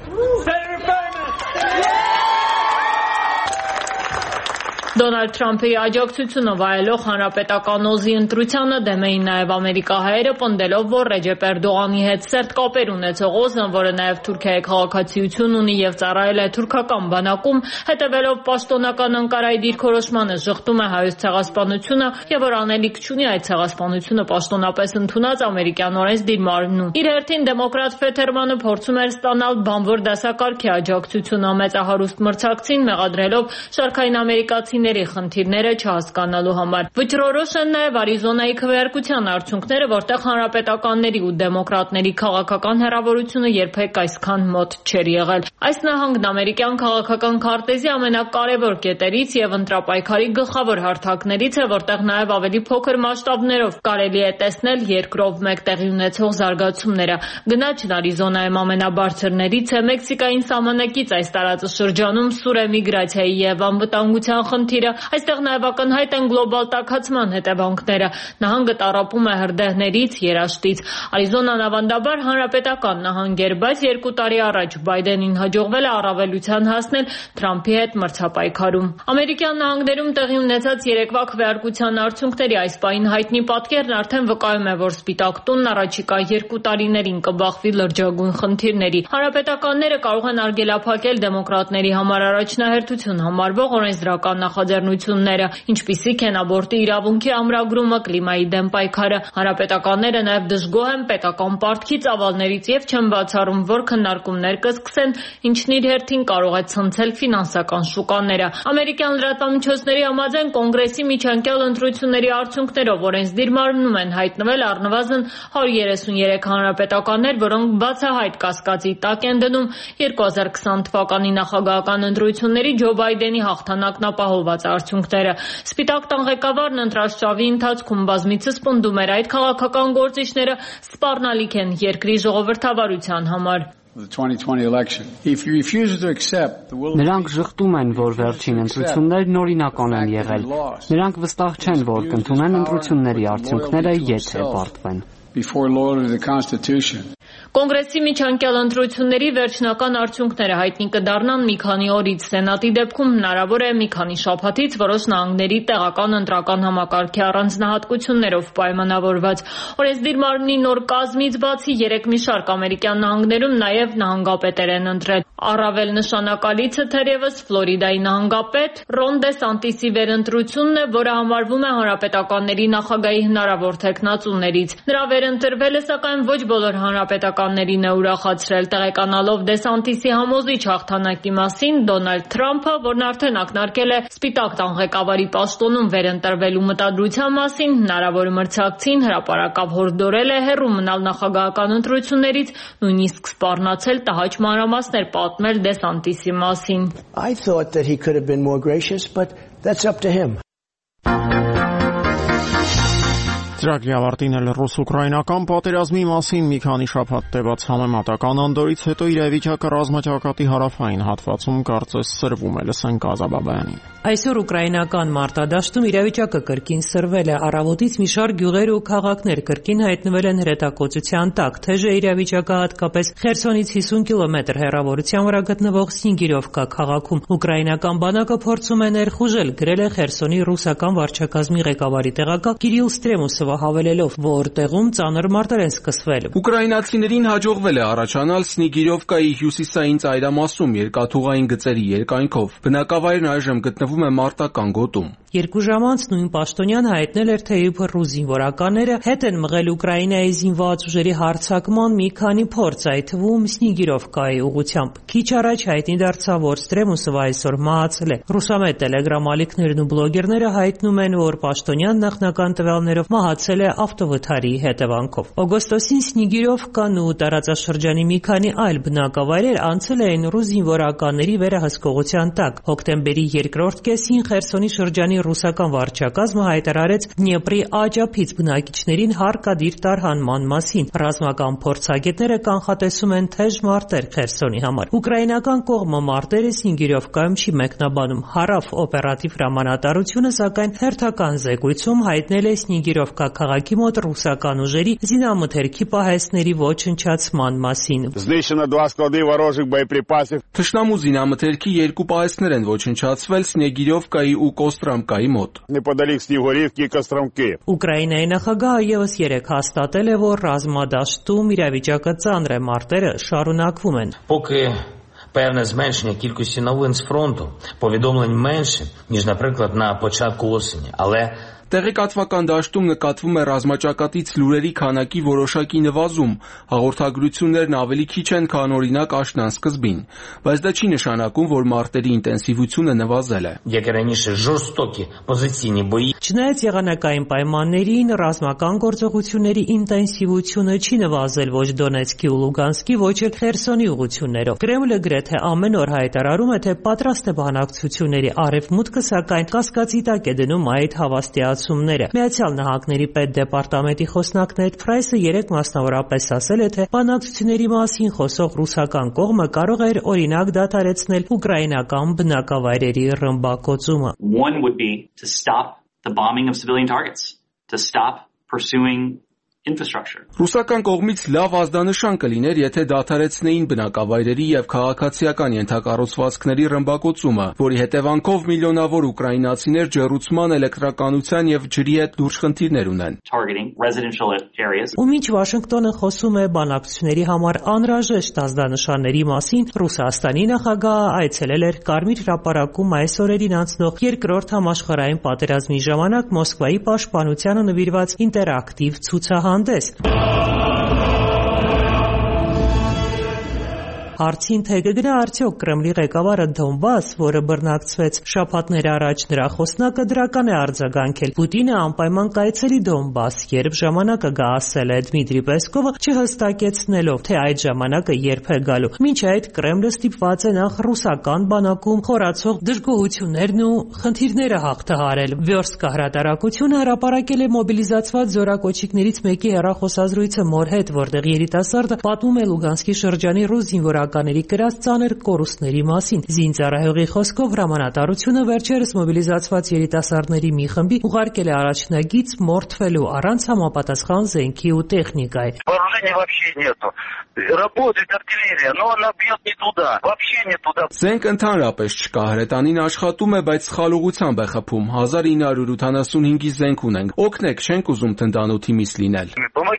Դոնալդ Թրամփի աջակցությունը վայելող հանրապետական Օզի ընտրությանը դեմ էին նաև ամերիկահայերը, պնդելով, որ Ռեջեփ Էրդողանի հետ սերտ կապեր ունեցող Օզն, որը նաև Թուրքիայի քաղաքացիություն ունի և ծառայել է թուրքական բանակում, հետևելով պաշտոնական Անկարայի դիրքորոշմանը, ժխտում է Հայոց ցեղասպանությունը և որ անելիք չունի այդ ցեղասպանությունը պաշտոնապես ընդունած ամերիկյան օրենսդիր մարմնում։ Իր հերթին դեմոկրատ Ֆեթերմանը փորձում էր ստանալ բանվոր դասակարգի աջակցությունը մեծահարուստ մրցակցին, մեղադրելով շարքային ամերիկացիների խնդիրները չհասկանալու համար։ Վճռորոշ են նաև Արիզոնայի քվեարկության արդյունքները, որտեղ հանրապետականների ու դեմոկրատների քաղաքական հեռավորությունը երբեք այսքան մոտ չէր եղել։ Այս նահանգն ամերիկյան քաղաքական քարտեզի ամենակարևոր կետերից և ընտրապայքարի գլխավոր հարթակներից է, որտեղ նաև ավելի փոքր մասշտաբներով կարելի է տեսնել երկրով մեկ տեղի ունեցող զարգացումները։ Գնաճն Արիզոնայում ամենաբարձրներից է։ Մեքսիկային սահմանակից այս տարածաշրջանում սուր է միգրացիայի և անվտանգության խնդիրը։ Այստեղ նաև ակնհայտ են գլոբալ տաքացման հետևանքները։ Նահանգը տառապում է հրդեհներից, երաշտից։ Արիզոնան ավանդաբար հանրապետական նահանգ էր, բայց 2 տարի առաջ Բայդենին հաջողվել է առավելության հասնել Թրամփի հետ մրցապայքարում։ Ամերիկյան նահանգներում տեղի ունեցած երեկվա քվեարկության արդյունքների այս պահին հայտնի պատկերն արդեն վկայում է, որ Սպիտակ տունն առաջիկա 2 տարիներին կբախվի լրջագույն խնդիրների։ Հանրապետականները կարող են արգելափակել դեմոկրատների համար առաջնահերթություն համարվող օրենսդրական նախաձեռնությունները, ինչպիսիք են աբորտի իրավունքի ամրագրումը, կլիմայի դեմ պայքարը։ Հանրապետականները նաև դժգոհ են պետական պարտքի ծավալներից և չեն բացառում, որ քննարկումներ կսկսեն, ինչն իր հերթին կարող է ցնցել ֆինանսական շուկաները։ Ամերիկյան լրատվամիջոցների համաձայն Կոնգրեսի միջանկյալ ընտրությունների արդյունքներով օրենսդիր մարմնում են հայտնվել առնվազն 133 հանրապետականներ, որոնք բացահայտ կասկածի տակ են դնում 2020 թվականի նախագահական ընտրությունների Ջո Բայդենի հաղթանակն ապահովված արդյունքները։ Սպիտակ տան ղեկավարն ընտրաշավի ընթացքում բազմիցս պնդում էր, այդ քաղաքական գործիչները սպառնալիք են երկրի ժողովրդավարության համար։ Նրանք ժխտում են, որ վերջին ընտրություններն օրինական են եղել։ Նրանք վստահ չեն, որ կընդունեն ընտրությունների արդյունքները, եթե պարտվեն։ Կոնգրեսի միջանկյալ ընտրությունների վերջնական արդյունքները հայտնի կդառնան մի քանի օրից։ Սենատի դեպքում հնարավոր է մի քանի շաբաթից որոշ նահանգների տեղական ընտրական համակարգի առանձնահատկություններով պայմանավորված։ Օրենսդիր մարմնի նոր կազմից բացի 3 մի շարք ամերիկյան նահանգներում նաև նահանգապետեր են ընտրել։ Առավել նշանակալիցը թերևս Ֆլորիդայի նահանգապետ Ռոն Դե Սանտիսի վերընտրությունն է, որը համարվում է հանրապետականների նախագահի հնարավոր թեկնածուներից։ Նրա վերընտրվելը սակայն ոչ բոլոր հանրապետականներին է ուրախացրել։ Տեղեկանալով Դե Սանտիսի համոզիչ հաղթանակի մասին, Դոնալդ Թրամփը, որն արդեն ակնարկել է Սպիտակ տան ղեկավարի պաշտոնում վերընտրվելու մտադրության մասին, հնարավոր մրցակցին հրապարակավ հորդորել է հեռու մնալ նախագահական ընտրություններից, նույնիսկ սպառնացել տհաճ մանրամասներ պատմել Դե Սանտիսի մասին։ I thought that he could have been more gracious, but that's up to him. Ծրագրի ավարտին էլ ռուս-ուկրաինական պատերազմի մասին մի քանի շաբաթ տևած համեմատական անդորից հետո իրավիճակը ռազմաճակատի հարավային հատվածում կարծես սրվում է, լսենք Ազաբաբյանին։ Այսօր ուկրաինական մարտադաշտում իրավիճակը կրկին սրվել է։ Առավոտից մի շարք գյուղեր ու քաղաքներ կրկին հայտնվել են հրետակոծության տակ։ Թեժ է իրավիճակը հատկապես Խերսոնից 50 կիլոմետր հեռավորության վրա գտնվող Սնիգիրովկա քաղաքում։ Ուկրաինական բանակը փորձում է ներխուժել, գրել է Խերսոնի ռուսական վարչակազմի ղեկավարի տեղակալ Կիրիլ Ստրեմուսովը, հավելելով, որ տեղում ծանր մարտեր են սկսվել։ Ուկրաինացիներին հաջողվել է առաջանալ Սնիգիրովկայի հյուսիսային ծայրամասում երկաթուղային գծերի երկայնքով։ Բնակավայրն այժմ գտնվում է մարտական գոտում։ 2 ժամ անց նույն պաշտոնյան հայտնել էր, թե իբր ռուս զինվորականները հետ են մղել Ուկրաինայի զինված ուժերի հարձակման մի քանի փորձ, այդ թվում Սնիգիրովկայի ուղղությամբ։ Քիչ առաջ հայտնի դարձավ, որ Ստրեմուսովը այսօր մահացել է։ Ռուսամետ տելեգրամ ալիքներն ու բլոգերները հայտնում են, որ պաշտոնյան նախնական տվյալներով մահացել է ավտովթարի հետևանքով։ Օգոստոսին Սնիգիրովկան ու տարածաշրջանի մի քանի այլ բնակավայրեր անցել էին ռուս զինվորականների վերահսկողության տակ։ Հոկտեմբերի երկրորդ կեսին Խերսոնի շրջանի ռուսական վարչակազմը հայտարարեց Դնեպրի աջափից բնակիչներին հարկադիր տարհանման մասին։ Ռազմական փորձագետները կանխատեսում են թեժ մարտեր Խերսոնի համար։ Ուկրաինական կողմը մարտերը Սնիգիրովկայում չի մեկնաբանում։ Հարավ օպերատիվ հրամանատարությունը սակայն հերթական զեկույցում հայտնել է Սնիգիրովկա քաղաքի մոտ ռուսական ուժերի զինամթերքի պահեստների ոչնչացման մասին։ Թշնամու զինամթերքի 2 պահեստներ են ոչնչացվել Սնեգիրովկայի ու Կոստրամկայի մոտ։ Ուկրաինայի նախագահը ևս 3 հաստատել է, որ ռազմադաշտում իրավիճակը ծանր է, մարտերը շարունակվում են։ Певне зменшення кількості новин з фронту, повідомлень менше, ніж, наприклад, на початку осені. Але Տեղեկատվական դաշտում նկատվում է ռազմաճակատից լուրերի քանակի որոշակի նվազում, հաղորդագրություններն ավելի քիչ են, քան օրինակ աշնան սկզբին, բայց դա չի նշանակում, որ մարտերի ինտենսիվությունը նվազել է։ Չնայած եղանակային պայմաններին, ռազմական գործողությունների ինտենսիվությունը չի նվազել ոչ Դոնեցկի ու Լուգանսկի, ոչ էլ Խերսոնի ուղղություններով։ Կրեմլը գրեթե ամեն օր հայտարարում է, թե պատրաստ է բանակցությունների, արևմուտքը սակայն կասկածի տակ է դնում այդ հավաստիացումները։ Միացյալ Նահանգների պետդեպարտամենտի խոսնակ Նեդ Փրայսը 3 մասնավորապես ասել է, թե բանակցությունների մասին խոսող ռուսական կողմը կարող էր օրինակ դադարեցնել ուկրաինական բնակավայրերի ռմբակոծումը։ One would be to stop the bombing of civilian targets, to stop pursuing infrastructure. Ռուսական կողմից լավ ազդանշան կլիներ, եթե դադարեցնեին բնակավայրերի եւ քաղաքացիական ենթակառուցվածքների ռմբակոծումը, որի հետևանքով միլիոնավոր ուկրաինացիներ ջեռուցման, էլեկտրականության եւ ջրի հետ լուրջ խնդիրներ ունեն։ Ու մինչ Վաշինգտոնը խոսում է բանակցությունների համար անհրաժեշտ ազդանշանների մասին, Ռուսաստանի նախագահը այցելել էր Կարմիր հրապարակում այս օրերին անցնող երկրորդ համաշխարհային պատերազմի ժամանակ Մոսկվայի պաշտպանությանը նվիրված ինտերակտիվ ցուցահանդես։ Հարցին թե կգնա արդյոք Կրեմլի ղեկավարը Դոնբաս, որը բռնակցվեց շաբաթներ առաջ, նրա խոսնակը դրական է արձագանքել։ Պուտինը անպայման կայցելի Դոնբաս, երբ ժամանակը գա, ասել է Դմիտրի Պեսկովը, չհստակեցնելով, թե այդ ժամանակը երբ է գալու։ Մինչ այդ Կրեմլը ստիպված է նախ ռուսական բանակում խորացող դժգոհություններն ու խնդիրները հաղթահարել։ Վյորսկա հրատարակությունը հրապարակել է մոբիլիզացված զորակոչիկներից մեկի հեռախոսազրույցը մոր հետ, որտեղ երիտասարդը պատմում է Լուգանսկի շրջանի ռուս զինվորականների կրած ծանր կորուստների մասին։ Զինծառայողի խոսքով հրամանատարությունը վերջերս մոբիլիզացված երիտասարդների մի խմբի ուղարկել է առաջնագիծ մորթվելու առանց համապատասխան զենքի ու տեխնիկայի։ Զենք ընդհանրապես չկա, հրետանին աշխատում է, բայց սխալ ուղղությամբ է խփում։ 1985-ի զենք ունենք։ Օգնեք, չենք ուզում թնդանոթի միս լինել։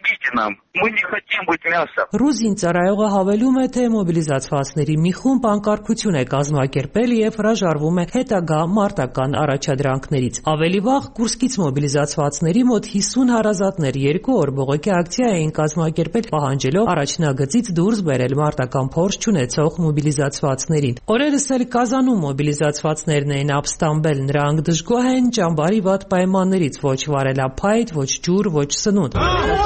Ռուս զինծառայողը հավելում է, թե մոբիլիզացվածների մի խումբ անկարգություն է կազմակերպել եւ հրաժարվում է հետագա մարտական առաջադրանքներից։ Ավելի վաղ Կուրսկից մոբիլիզացվածների մոտ 50 հարազատներ 2 օր բողոքի ակցիա էին կազմակերպել, պահանջելով առաջնագծից դուրս բերել մարտական փորձ չունեցող մոբիլիզացվածներին։ Օրերս էլ Կազանում մոբիլիզացվածներն էին ապստամբել, նրանք դժգոհ են ճամբարի վատ պայմաններից, ոչ վարելափայտ, ոչ ջուր, ոչ սնունդ։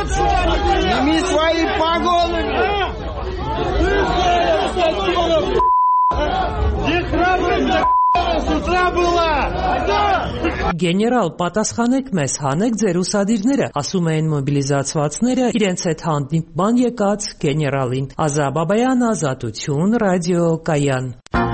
Գեներալ, պատասխանեք մեզ, հանեք ձեր ուսադիրները, ասում էին մոբիլիզացվածները իրենց հետ հանդիպման եկած գեներալին։ Ազա Բաբայան, Ազատություն, ռադիո Կայան։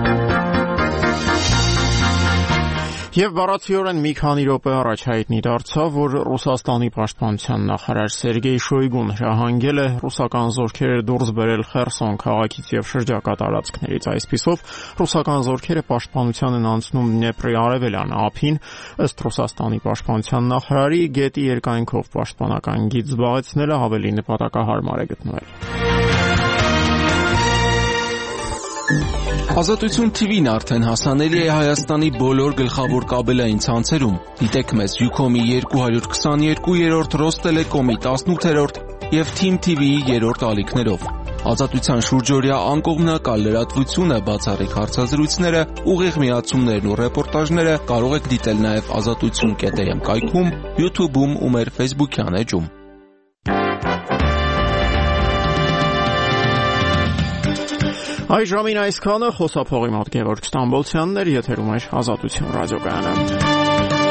Եվ բառացիորեն մի քանի րոպե առաջ հայտնի դարձավ, որ Ռուսաստանի պաշտպանության նախարար Սերգեյ Շոյգուն հրահանգել է ռուսական զորքերը դուրս բերել Խերսոն քաղաքից եւ շրջակա տարածքներից։ Այսպիսով ռուսական զորքերը պաշտպանության են անցնում Դնեպրի արևելյան ափին, ըստ Ռուսաստանի պաշտպանության նախարարի գետի երկայնքով պաշտպանական գիծ զբաղեցնելը ավելի նպատակահարմար է գտնվել։ Ազատություն TV-ն արդեն հասանելի է Հայաստանի բոլոր գլխավոր կաբելային ցանցերում։ Դիտեք մեզ Ucom-ի 222-րդ, Ռոստելեկոմի 18-րդ եւ Team TV-ի 3-րդ ալիքներով։ Ազատության շուրջօրյա անկողմնակալ լրատվությունը, բացառիկ հարցազրույցները, ուղիղ միացումներն ու ռեպորտաժները կարող եք դիտել նաեւ azatutsun.am կայքում, YouTube-ում ու մեր Facebook-յան էջում։ Այս ժամին այսքանը, խոսափողի մոտ Գևորգ Ստամբոլցյանն էր, եթերում էր Ազատություն ռադիոկայանը։